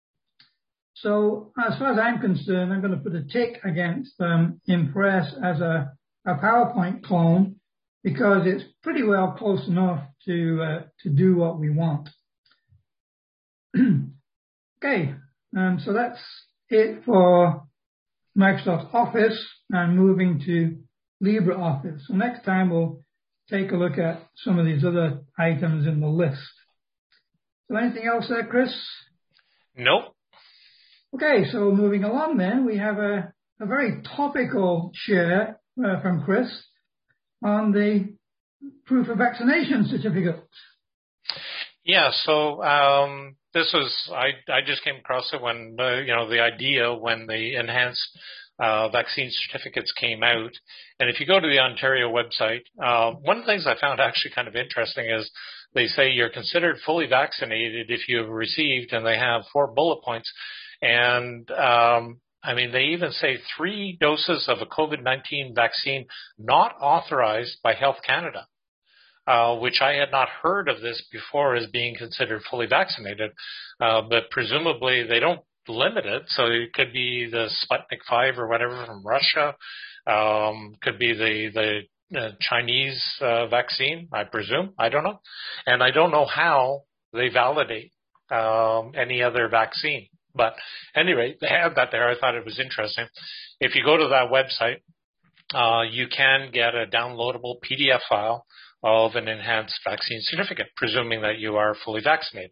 So as far as I'm concerned, I'm going to put a tick against um, Impress as a, a PowerPoint clone because it's pretty well close enough to uh, to do what we want. Okay, Um, so that's it for Microsoft Office and moving to LibreOffice. So next time we'll take a look at some of these other items in the list. So anything else there, Chris? Nope. Okay, so moving along then, we have a, a very topical share uh, from Chris on the proof of vaccination certificate. Yeah, so um, this was, I, I just came across it when, uh, you know, the idea when the enhanced uh, vaccine certificates came out. And if you go to the Ontario website, uh, one of the things I found actually kind of interesting is they say you're considered fully vaccinated if you have received, and they have four bullet points. And um, I mean, they even say three doses of a COVID nineteen vaccine not authorized by Health Canada. Uh, which I had not heard of this before as being considered fully vaccinated. Uh, but presumably they don't limit it. So it could be the Sputnik five or whatever from Russia. Um, could be the, the uh, Chinese uh, vaccine, I presume. I don't know. And I don't know how they validate um, any other vaccine. But at any rate, they have that there. I thought it was interesting. If you go to that website, uh, you can get a downloadable P D F file of an enhanced vaccine certificate, presuming that you are fully vaccinated.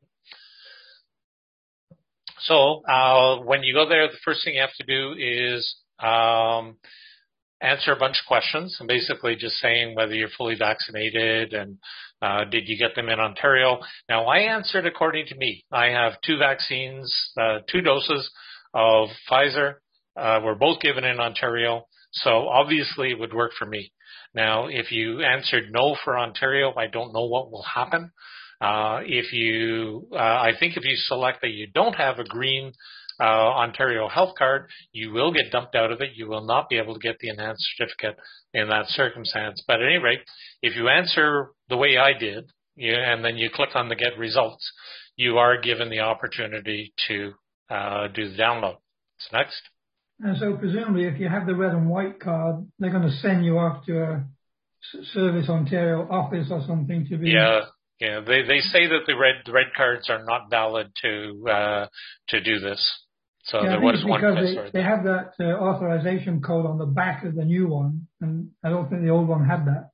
So uh, when you go there, the first thing you have to do is um, answer a bunch of questions, and basically just saying whether you're fully vaccinated and uh, did you get them in Ontario. Now, I answered according to me. I have two vaccines, uh, two doses of Pfizer. Uh, were both given in Ontario, so obviously it would work for me. Now, if you answered no for Ontario, I don't know what will happen. Uh, if you, uh, I think if you select that you don't have a green uh, Ontario health card, you will get dumped out of it. You will not be able to get the enhanced certificate in that circumstance. But at any rate, if you answer the way I did, you, and then you click on the get results, you are given the opportunity to uh, do the download. So next. And so presumably if you have the red and white card, they're going to send you off to a Service Ontario office or something to be... Yeah, yeah. They they say that the red the red cards are not valid to uh, to do this. So yeah, there was one because place they, right they have that uh, authorization code on the back of the new one, and I don't think the old one had that.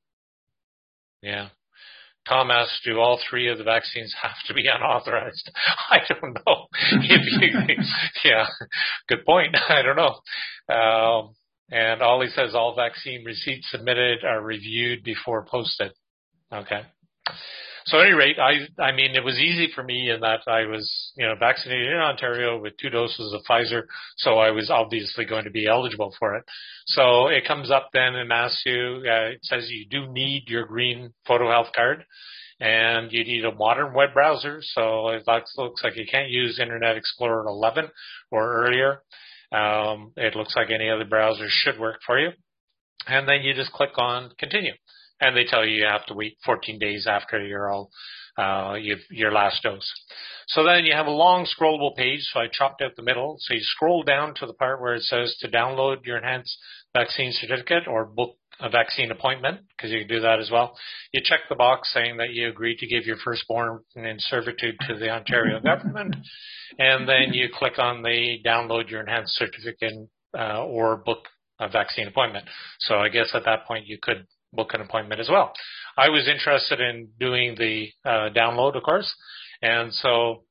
Yeah. Tom asked, do all three of the vaccines have to be unauthorized? I don't know. if you, yeah, good point. I don't know. Um, and Ollie says all vaccine receipts submitted are reviewed before posted. Okay. So at any rate, I, I mean, it was easy for me in that I was, you know, vaccinated in Ontario with two doses of Pfizer, so I was obviously going to be eligible for it. So it comes up then and asks you, uh, it says you do need your green photo health card, and you need a modern web browser. So it looks like you can't use Internet Explorer eleven or earlier. Um, it looks like any other browser should work for you. And then you just click on continue. And they tell you you have to wait fourteen days after your all, uh, you've, your last dose. So then you have a long scrollable page. So I chopped out the middle. So you scroll down to the part where it says to download your enhanced vaccine certificate or book a vaccine appointment, because you can do that as well. You check the box saying that you agreed to give your firstborn in servitude to the Ontario government. And then you click on the download your enhanced certificate uh, or book a vaccine appointment. So I guess at that point you could book an appointment as well. I was interested in doing the uh, download, of course, and so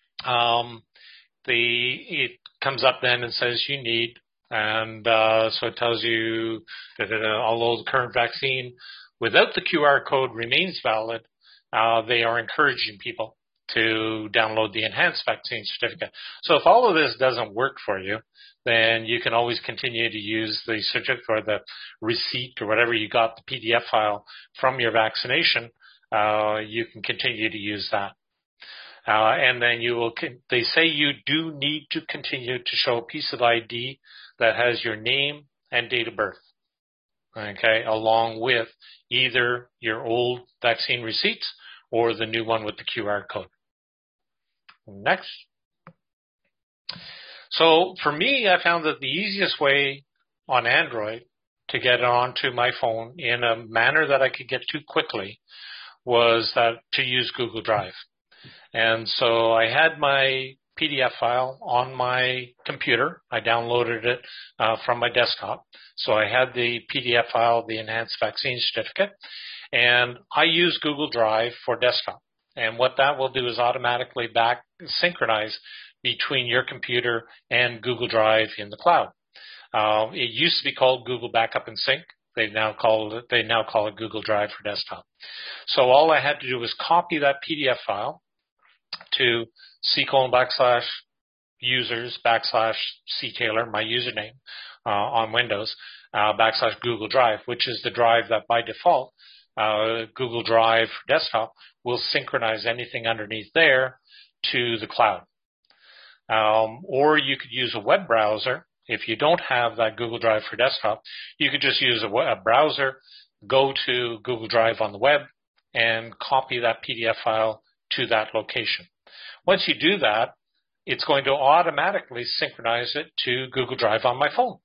um, the it comes up then and says you need, and uh, so it tells you that uh, although the current vaccine without the Q R code remains valid, uh, they are encouraging people to download the enhanced vaccine certificate. So if all of this doesn't work for you, then you can always continue to use the certificate or the receipt or whatever you got, the P D F file from your vaccination. Uh, you can continue to use that. Uh, and then you will, they say you do need to continue to show a piece of I D that has your name and date of birth. Okay, along with either your old vaccine receipts or the new one with the Q R code. Next. So for me, I found that the easiest way on Android to get it onto my phone in a manner that I could get to quickly was that to use Google Drive. And so I had my P D F file on my computer. I downloaded it uh, from my desktop. So I had the P D F file, the enhanced vaccine certificate, and I use Google Drive for desktop. And what that will do is automatically back synchronize between your computer and Google Drive in the cloud. Uh, it used to be called Google Backup and Sync. They now call it, they now call it Google Drive for desktop. So all I had to do was copy that P D F file to C colon backslash users backslash C Taylor, my username uh, on Windows, uh, backslash Google Drive, which is the drive that by default uh, Google Drive for desktop will synchronize anything underneath there to the cloud. Um, or you could use a web browser. If you don't have that Google Drive for desktop, you could just use a, web, a browser, go to Google Drive on the web, and copy that P D F file to that location. Once you do that, it's going to automatically synchronize it to Google Drive on my phone.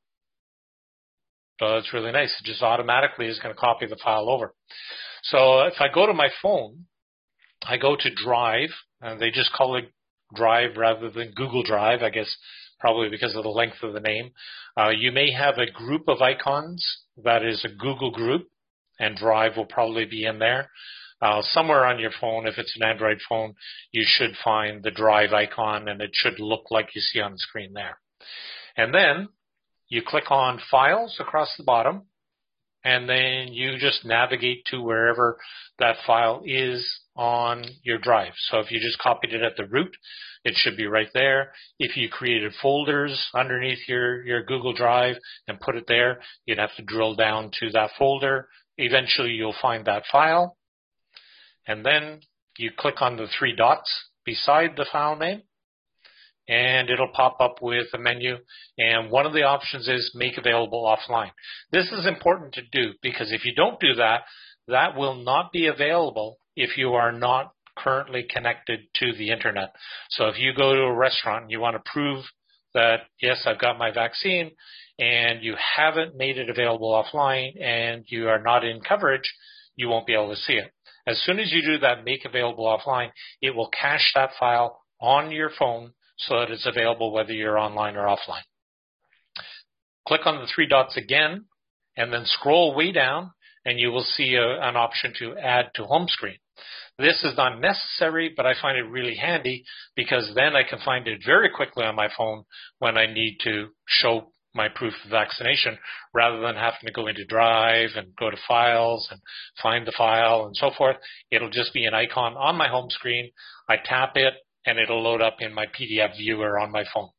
So that's really nice. It just automatically is going to copy the file over. So if I go to my phone, I go to Drive, and they just call it Drive rather than Google Drive, I guess probably because of the length of the name. Uh, you may have a group of icons that is a Google group, and Drive will probably be in there. Uh, somewhere on your phone, if it's an Android phone, you should find the Drive icon, and it should look like you see on the screen there. And then you click on Files across the bottom, and then you just navigate to wherever that file is on your drive. So if you just copied it at the root, it should be right there. If you created folders underneath your, your Google Drive and put it there, you'd have to drill down to that folder. Eventually, you'll find that file. And then you click on the three dots beside the file name, and it'll pop up with a menu. And one of the options is make available offline. This is important to do because if you don't do that, that will not be available if you are not currently connected to the internet. So if you go to a restaurant and you want to prove that, yes, I've got my vaccine, and you haven't made it available offline and you are not in coverage, you won't be able to see it. As soon as you do that make available offline, it will cache that file on your phone so that it's available whether you're online or offline. Click on the three dots again, and then scroll way down, and you will see a, an option to add to home screen. This is not necessary, but I find it really handy because then I can find it very quickly on my phone when I need to show my proof of vaccination rather than having to go into Drive and go to Files and find the file and so forth. It'll just be an icon on my home screen. I tap it, and it'll load up in my P D F viewer on my phone.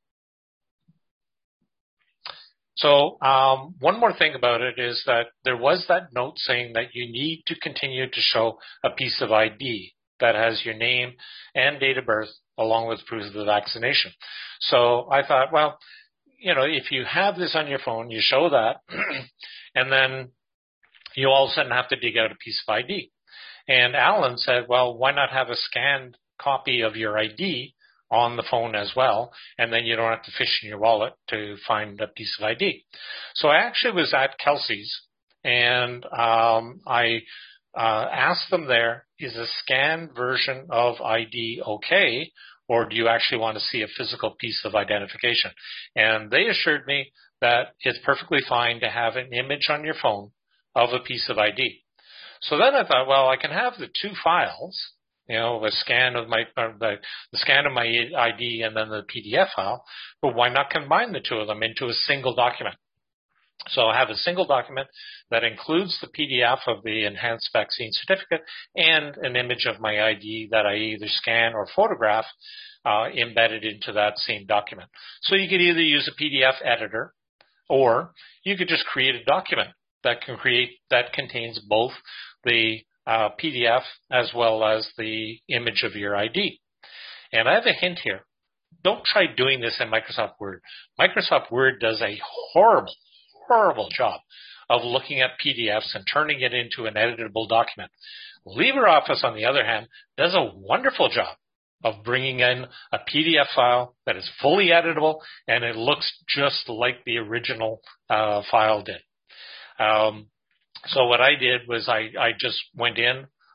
So um, one more thing about it is that there was that note saying that you need to continue to show a piece of I D that has your name and date of birth along with proof of the vaccination. So I thought, well, you know, if you have this on your phone, you show that, and then you all of a sudden have to dig out a piece of I D. And Alan said, well, why not have a scanned copy of your I D on the phone as well, and then you don't have to fish in your wallet to find a piece of I D. So I actually was at Kelsey's, and um, I uh, asked them there, is a scanned version of I D okay, or do you actually want to see a physical piece of identification? And they assured me that it's perfectly fine to have an image on your phone of a piece of I D. So then I thought, well, I can have the two files, you know, a scan of my, uh, the, the scan of my I D and then the P D F file, but why not combine the two of them into a single document? So I have a single document that includes the P D F of the enhanced vaccine certificate and an image of my I D that I either scan or photograph uh, embedded into that same document. So you could either use a P D F editor, or you could just create a document that can create that contains both the uh, P D F as well as the image of your I D. And I have a hint here. Don't try doing this in Microsoft Word. Microsoft Word does a horrible, horrible job of looking at P D Fs and turning it into an editable document. LibreOffice, on the other hand, does a wonderful job of bringing in a P D F file that is fully editable, and it looks just like the original uh, file did. Um, so what I did was I, I just went in,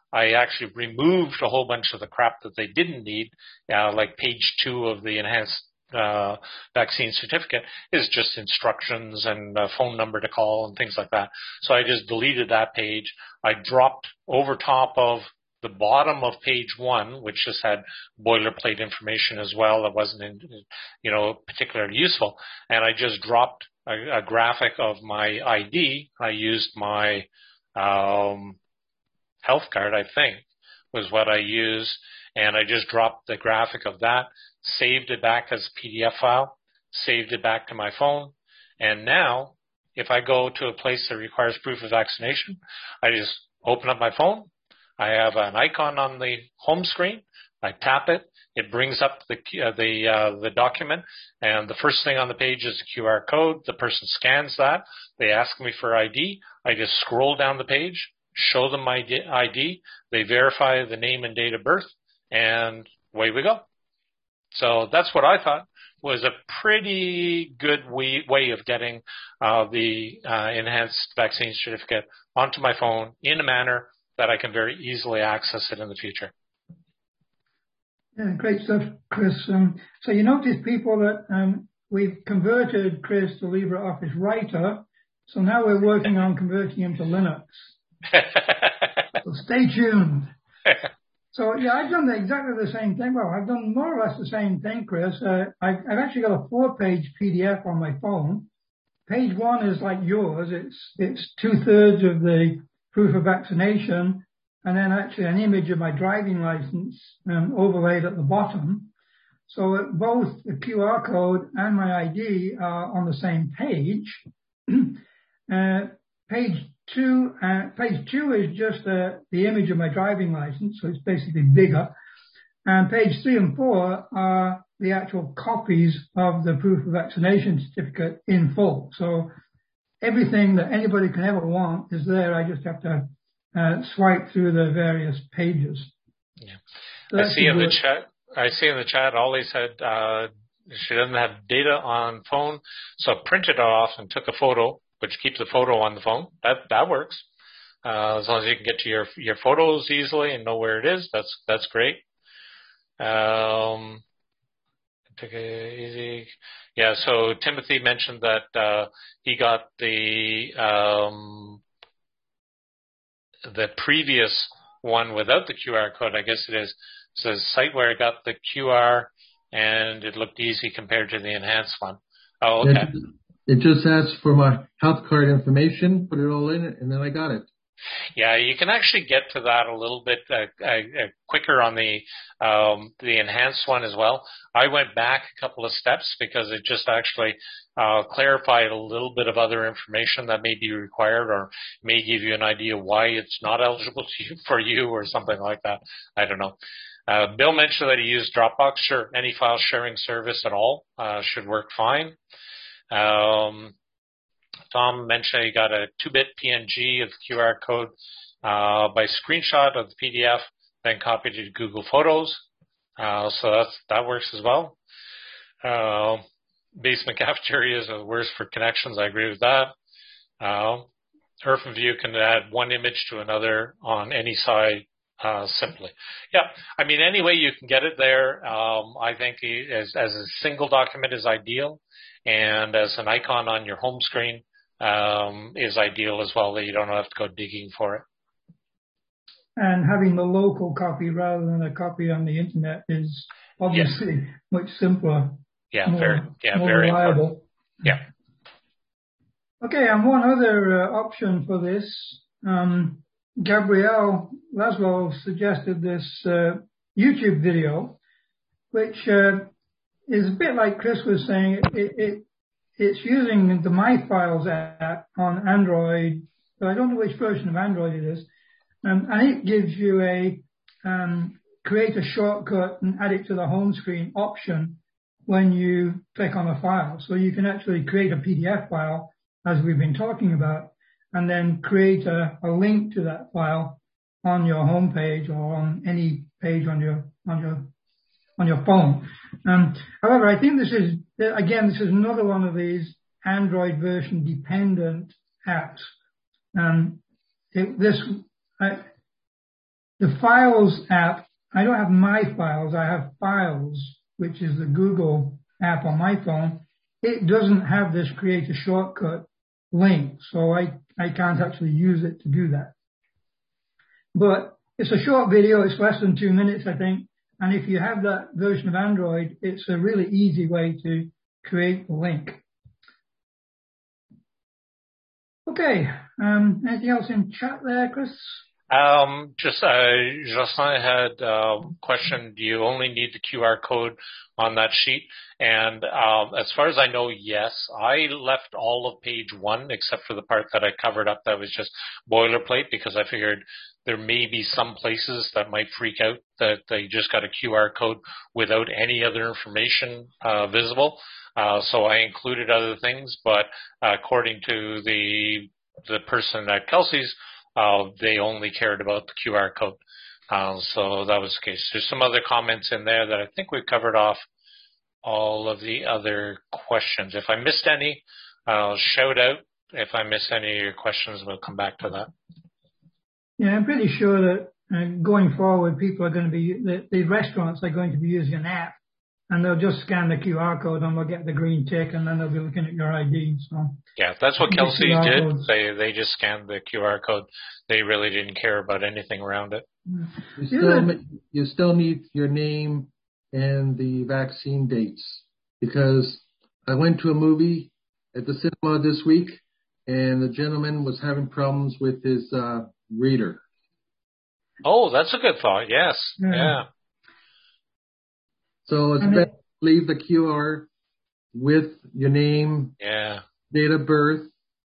I actually removed a whole bunch of the crap that they didn't need, uh, like page two of the enhanced uh, vaccine certificate is just instructions and a phone number to call and things like that. So I just deleted that page. I dropped over top of the bottom of page one, which just had boilerplate information as well that wasn't, in, you know, particularly useful. And I just dropped a, a graphic of my I D. I used my um, health card, I think, was what I used. And I just dropped the graphic of that, saved it back as a P D F file, saved it back to my phone. And now, if I go to a place that requires proof of vaccination, I just open up my phone. I have an icon on the home screen. I tap it. It brings up the uh, the uh, the document, and the first thing on the page is a Q R code. The person scans that. They ask me for I D. I just scroll down the page, show them my I D. They verify the name and date of birth, and away we go. So that's what I thought was a pretty good way, way of getting uh, the uh, enhanced vaccine certificate onto my phone in a manner that I can very easily access it in the future. Yeah, great stuff, Chris. Um, so you notice, people, that um, we've converted Chris to LibreOffice Writer, so now we're working on converting him to Linux. So stay tuned. So, yeah, I've done exactly the same thing. Well, I've done more or less the same thing, Chris. Uh, I've, I've actually got a four-page P D F on my phone. Page one is like yours. It's it's two-thirds of the proof of vaccination, and then actually an image of my driving license um, overlaid at the bottom. So uh, both the Q R code and my I D are on the same page. uh, page two, uh, page two is just uh, the image of my driving license, so it's basically bigger. And page three and four are the actual copies of the proof of vaccination certificate in full. So everything that anybody can ever want is there. I just have to uh, swipe through the various pages. Yeah. So I see in the chat. I see in the chat, Ollie said uh, she doesn't have data on phone, so printed it off and took a photo, which keeps the photo on the phone. That that works. Uh, as long as you can get to your your photos easily and know where it is, that's that's great. Um, take it easy. Yeah. So Timothy mentioned that uh, he got the um, the previous one without the Q R code. I guess it is. It says site where I got the Q R and it looked easy compared to the enhanced one. Oh, okay. It, it just asks for my health card information, put it all in it, and then I got it. Yeah, you can actually get to that a little bit uh, uh, quicker on the um, the enhanced one as well. I went back a couple of steps because it just actually uh, clarified a little bit of other information that may be required or may give you an idea why it's not eligible to you, for you or something like that. I don't know. Uh, Bill mentioned that he used Dropbox. Sure, any file sharing service at all uh, should work fine. Um, Tom mentioned he got a two-bit P N G of the Q R code uh, by screenshot of the P D F, then copied it to Google Photos. Uh, so that's, that works as well. Uh, basement cafeterias are worse for connections. I agree with that. Uh, OrphanView can add one image to another on any side uh, simply. Yeah, I mean, any way you can get it there, um, I think as, as a single document is ideal, and as an icon on your home screen um, is ideal as well, that you don't have to go digging for it. And having the local copy rather than a copy on the internet is obviously yes. much simpler. Yeah, more, very, yeah, more very reliable. important. Yeah. Okay, and one other uh, option for this, um, Gabrielle Laszlo suggested this uh, YouTube video, which uh, is a bit like Chris was saying. It, it, it's using the MyFiles app on Android. So I don't know which version of Android it is. Um, and it gives you a um, create a shortcut and add it to the home screen option when you click on a file. So you can actually create a P D F file, as we've been talking about, and then create a, a link to that file on your home page or on any page on your on your on your phone. Um, however, I think this is again this is another one of these Android version dependent apps. Um, it, this I, the Files app, I don't have My Files, I have Files, which is the Google app on my phone. It doesn't have this create a shortcut link, so I, I can't actually use it to do that. But it's a short video, it's less than two minutes, I think, and if you have that version of Android, it's a really easy way to create a link. Okay, um, anything else in chat there, Chris? Um, just, uh, Jocelyn had a question. Do you only need the Q R code on that sheet? And, um, as far as I know, yes. I left all of page one except for the part that I covered up that was just boilerplate because I figured there may be some places that might freak out that they just got a Q R code without any other information, uh, visible. Uh, so I included other things, but uh, according to the, the person at Kelsey's, Uh, they only cared about the Q R code. Uh, so that was the case. There's some other comments in there that I think we covered off all of the other questions. If I missed any, I'll shout out. If I missed any of your questions, we'll come back to that. Yeah, I'm pretty sure that uh, going forward, people are going to be, the, the restaurants are going to be using an app, and they'll just scan the Q R code and they'll get the green tick, and then they'll be looking at your I D. So yeah, that's what Kelsey did. codes. They they just scanned the Q R code. They really didn't care about anything around it. You still, you still need your name and the vaccine dates, because I went to a movie at the cinema this week, and the gentleman was having problems with his uh, reader. Oh, that's a good thought. Yes. Yeah. yeah. So it's better to leave the Q R with your name, yeah, date of birth,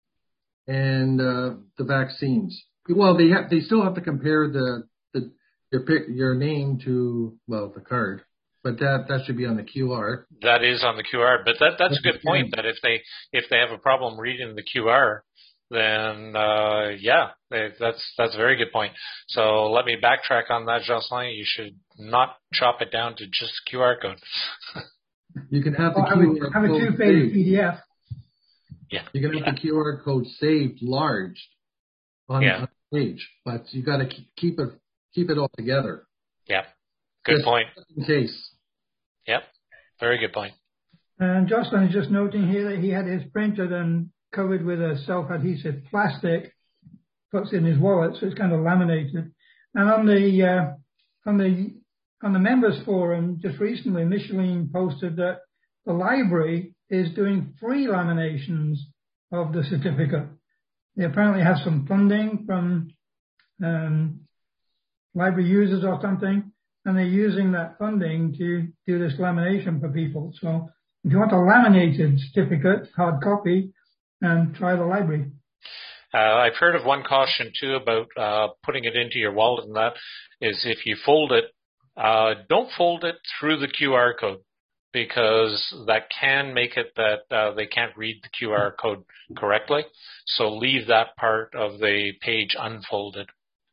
and uh, the vaccines. Well, they have, they still have to compare the, the your pick, your name to, well, the card, but that that should be on the Q R. That is on the Q R, but that that's a good point. That if they if they have a problem reading the Q R, then uh, yeah, they, that's that's a very good point. So let me backtrack on that, Jocelyn. You should not chop it down to just the Q R code. You can have the oh, Q R have a, have a two-page P D F. Yeah, you can have yeah. the Q R code saved large on, yeah. on the page, but you got to keep it keep it all together. Yeah, good just point. In case. Yep, very good point. And Jocelyn is just noting here that he had his printer then covered with a self-adhesive plastic, puts it in his wallet, so it's kind of laminated. And on the uh, on the on the members forum just recently, Micheline posted that the library is doing free laminations of the certificate. They apparently have some funding from um, library users or something, and they're using that funding to do this lamination for people. So if you want a laminated certificate, hard copy, and try the library. Uh, I've heard of one caution too about uh, putting it into your wallet, and that is if you fold it, uh, don't fold it through the Q R code, because that can make it that uh, they can't read the Q R code correctly. So leave that part of the page unfolded.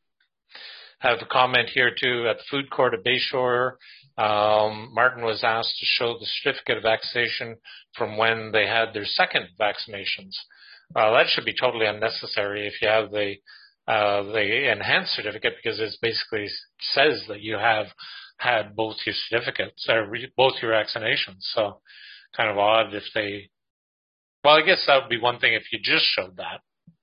I have a comment here too at the food court at Bayshore. Um, Martin was asked to show the certificate of vaccination from when they had their second vaccinations. Uh, that should be totally unnecessary if you have the uh, the enhanced certificate, because it basically says that you have had both your certificates or both your vaccinations. So kind of odd if they. Well, I guess that would be one thing if you just showed that.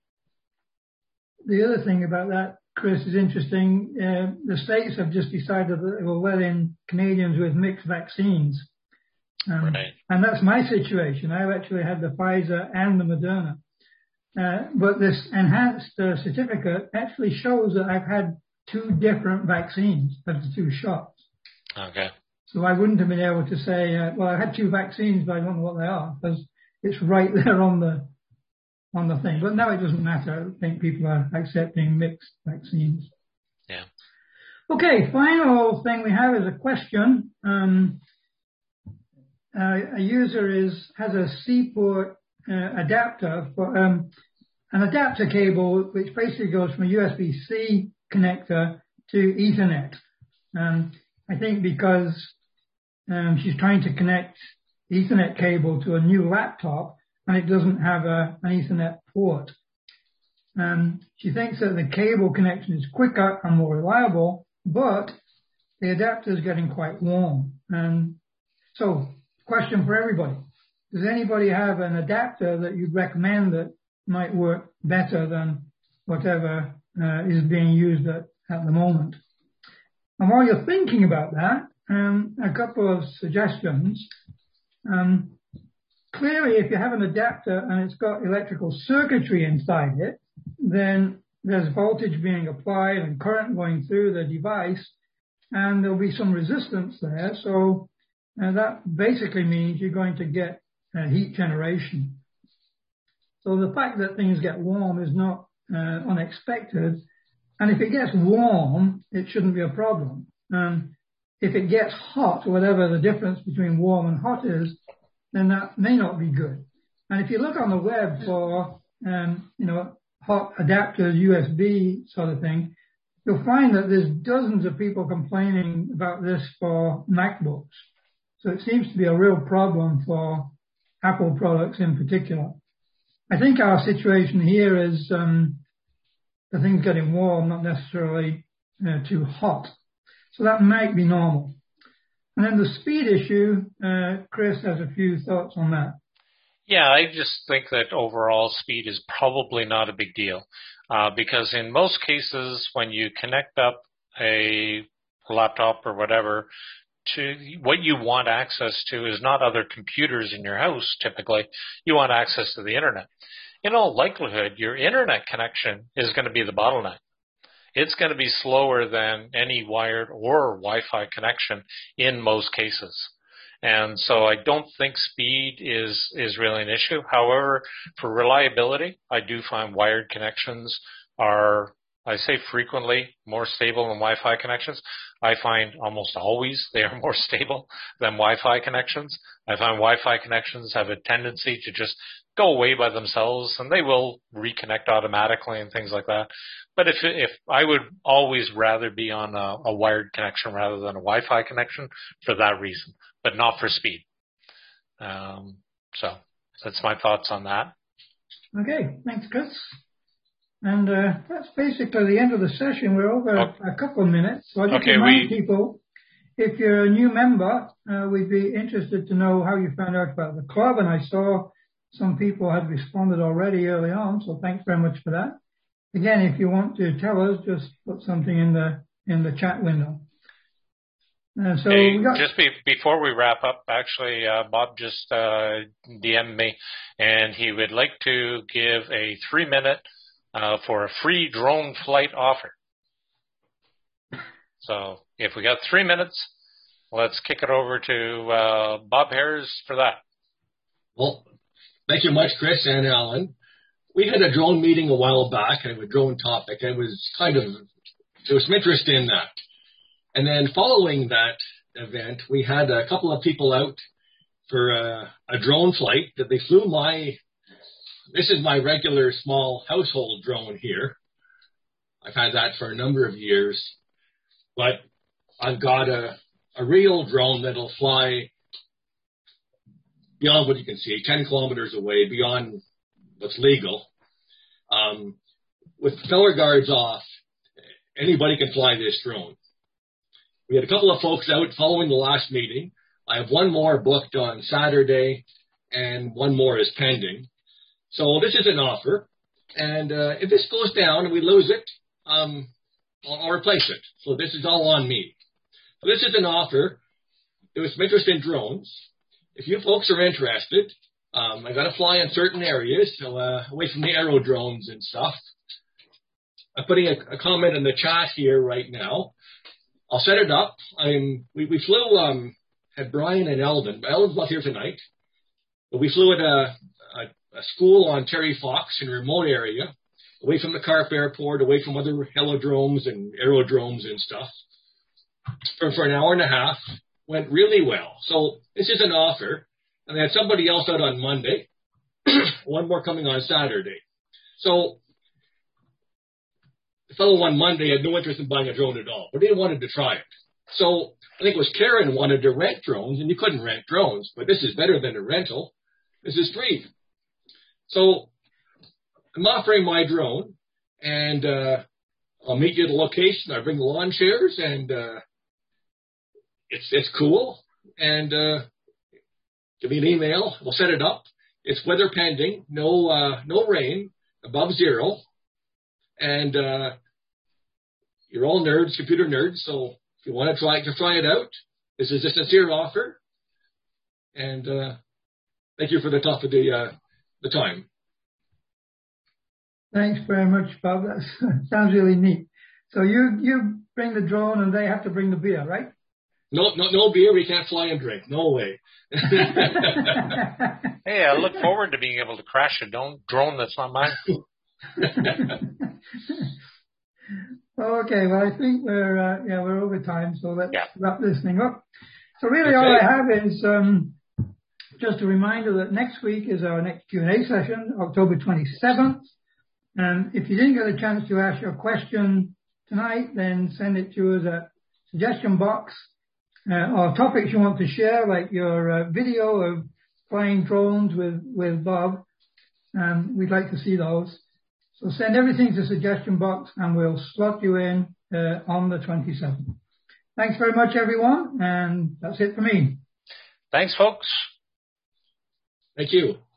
The other thing about that, Chris, is interesting. Uh, the states have just decided that they will let in Canadians with mixed vaccines. Um, right. And that's my situation. I've actually had the Pfizer and the Moderna. Uh, but this enhanced uh, certificate actually shows that I've had two different vaccines of the two shots. Okay. So I wouldn't have been able to say, uh, well, I had two vaccines, but I don't know what they are, because it's right there on the on the thing. But now it doesn't matter. I think people are accepting mixed vaccines. Yeah. Okay, final thing we have is a question. Um, uh, a user is has a Seaport uh, adapter for um, an adapter cable, which basically goes from a U S B C connector to Ethernet. Um, I think because um, she's trying to connect Ethernet cable to a new laptop, and it doesn't have a, an Ethernet port. Um, she thinks that the cable connection is quicker and more reliable, but the adapter is getting quite warm. And so, question for everybody. Does anybody have an adapter that you'd recommend that might work better than whatever uh, is being used at, at the moment? And while you're thinking about that, um, a couple of suggestions. Um, clearly, if you have an adapter and it's got electrical circuitry inside it, then there's voltage being applied and current going through the device, and there'll be some resistance there. So uh, that basically means you're going to get uh, heat generation. So the fact that things get warm is not uh, unexpected. And if it gets warm, it shouldn't be a problem. Um, if it gets hot, whatever the difference between warm and hot is, then that may not be good. And if you look on the web for, um, you know, hot adapters, U S B sort of thing, you'll find that there's dozens of people complaining about this for MacBooks. So it seems to be a real problem for Apple products in particular. I think our situation here is um, the thing's getting warm, not necessarily uh, too hot. So that might be normal. And then the speed issue, uh, Chris has a few thoughts on that. Yeah, I just think that overall speed is probably not a big deal uh, because in most cases when you connect up a laptop or whatever to what you want access to is not other computers in your house typically. You want access to the internet. In all likelihood, your internet connection is going to be the bottleneck. It's going to be slower than any wired or Wi-Fi connection in most cases. And so I don't think speed is, is really an issue. However, for reliability, I do find wired connections are, I say frequently, more stable than Wi-Fi connections. I find almost always they are more stable than Wi-Fi connections. I find Wi-Fi connections have a tendency to just go away by themselves, and they will reconnect automatically and things like that. But if if I would always rather be on a, a wired connection rather than a Wi-Fi connection for that reason, but not for speed. Um, so that's my thoughts on that. Okay, thanks, Chris. And uh, that's basically the end of the session. We're over okay. a couple of minutes. So I just okay, remind we... people, if you're a new member, uh, we'd be interested to know how you found out about the club. And I saw some people had responded already early on, so thanks very much for that. Again, if you want to tell us, just put something in the in the chat window. Uh, so hey, we got... just be, before we wrap up, actually, uh, Bob just uh, D M'd me, and he would like to give a three-minute uh, for a free drone flight offer. So if we got three minutes, let's kick it over to uh, Bob Harris for that. Well, thank you much, Chris and Alan. We had a drone meeting a while back, and it was a drone topic, and it was kind of, there was some interest in that. And then following that event, we had a couple of people out for a, a drone flight that they flew my, this is my regular small household drone here. I've had that for a number of years, but I've got a, a real drone that'll fly beyond what you can see, ten kilometers away, beyond what's legal. Um, with feller guards off, anybody can fly this drone. We had a couple of folks out following the last meeting. I have one more booked on Saturday, and one more is pending. So this is an offer, and uh, if this goes down and we lose it, um, I'll, I'll replace it. So this is all on me. So this is an offer. There was some interest in drones. If you folks are interested, um, I got to fly in certain areas, so uh, away from the aerodromes and stuff. I'm putting a, a comment in the chat here right now. I'll set it up. I'm, we, we flew um, at Brian and Eldon. Eldon's not here tonight, but we flew at a, a, a school on Terry Fox in a remote area, away from the Carp Airport, away from other helodromes and aerodromes and stuff, for, for an hour and a half. Went really well. So this is an offer. And they had somebody else out on Monday, one more coming on Saturday. So the fellow on Monday had no interest in buying a drone at all, but he wanted to try it. So I think it was Karen wanted to rent drones, and you couldn't rent drones, but this is better than a rental. This is free. So I'm offering my drone and uh, I'll meet you at the location. I bring the lawn chairs, and uh, it's it's cool. And uh, give me an email. We'll set it up. It's weather pending. No uh, no rain. Above zero. And uh, you're all nerds, computer nerds. So if you want to try to try it out, this is a sincere offer. And uh, thank you for the top of the uh, the time. Thanks very much, Bob. That sounds really neat. So you you bring the drone, and they have to bring the beer, right? No, no, no beer. We can't fly and drink. No way. Hey, I look forward to being able to crash a drone, drone that's not mine. Okay, well, I think we're uh, yeah we're over time, so let's yeah. wrap this thing up. So really, okay. all I have is um, just a reminder that next week is our next Q and A session, October twenty-seventh. And if you didn't get a chance to ask your question tonight, then send it to us at suggestion box. Uh, or topics you want to share, like your uh, video of flying drones with, with Bob. Um, we'd like to see those. So send everything to suggestion box, and we'll slot you in uh, on the twenty-seventh. Thanks very much, everyone, and that's it for me. Thanks, folks. Thank you.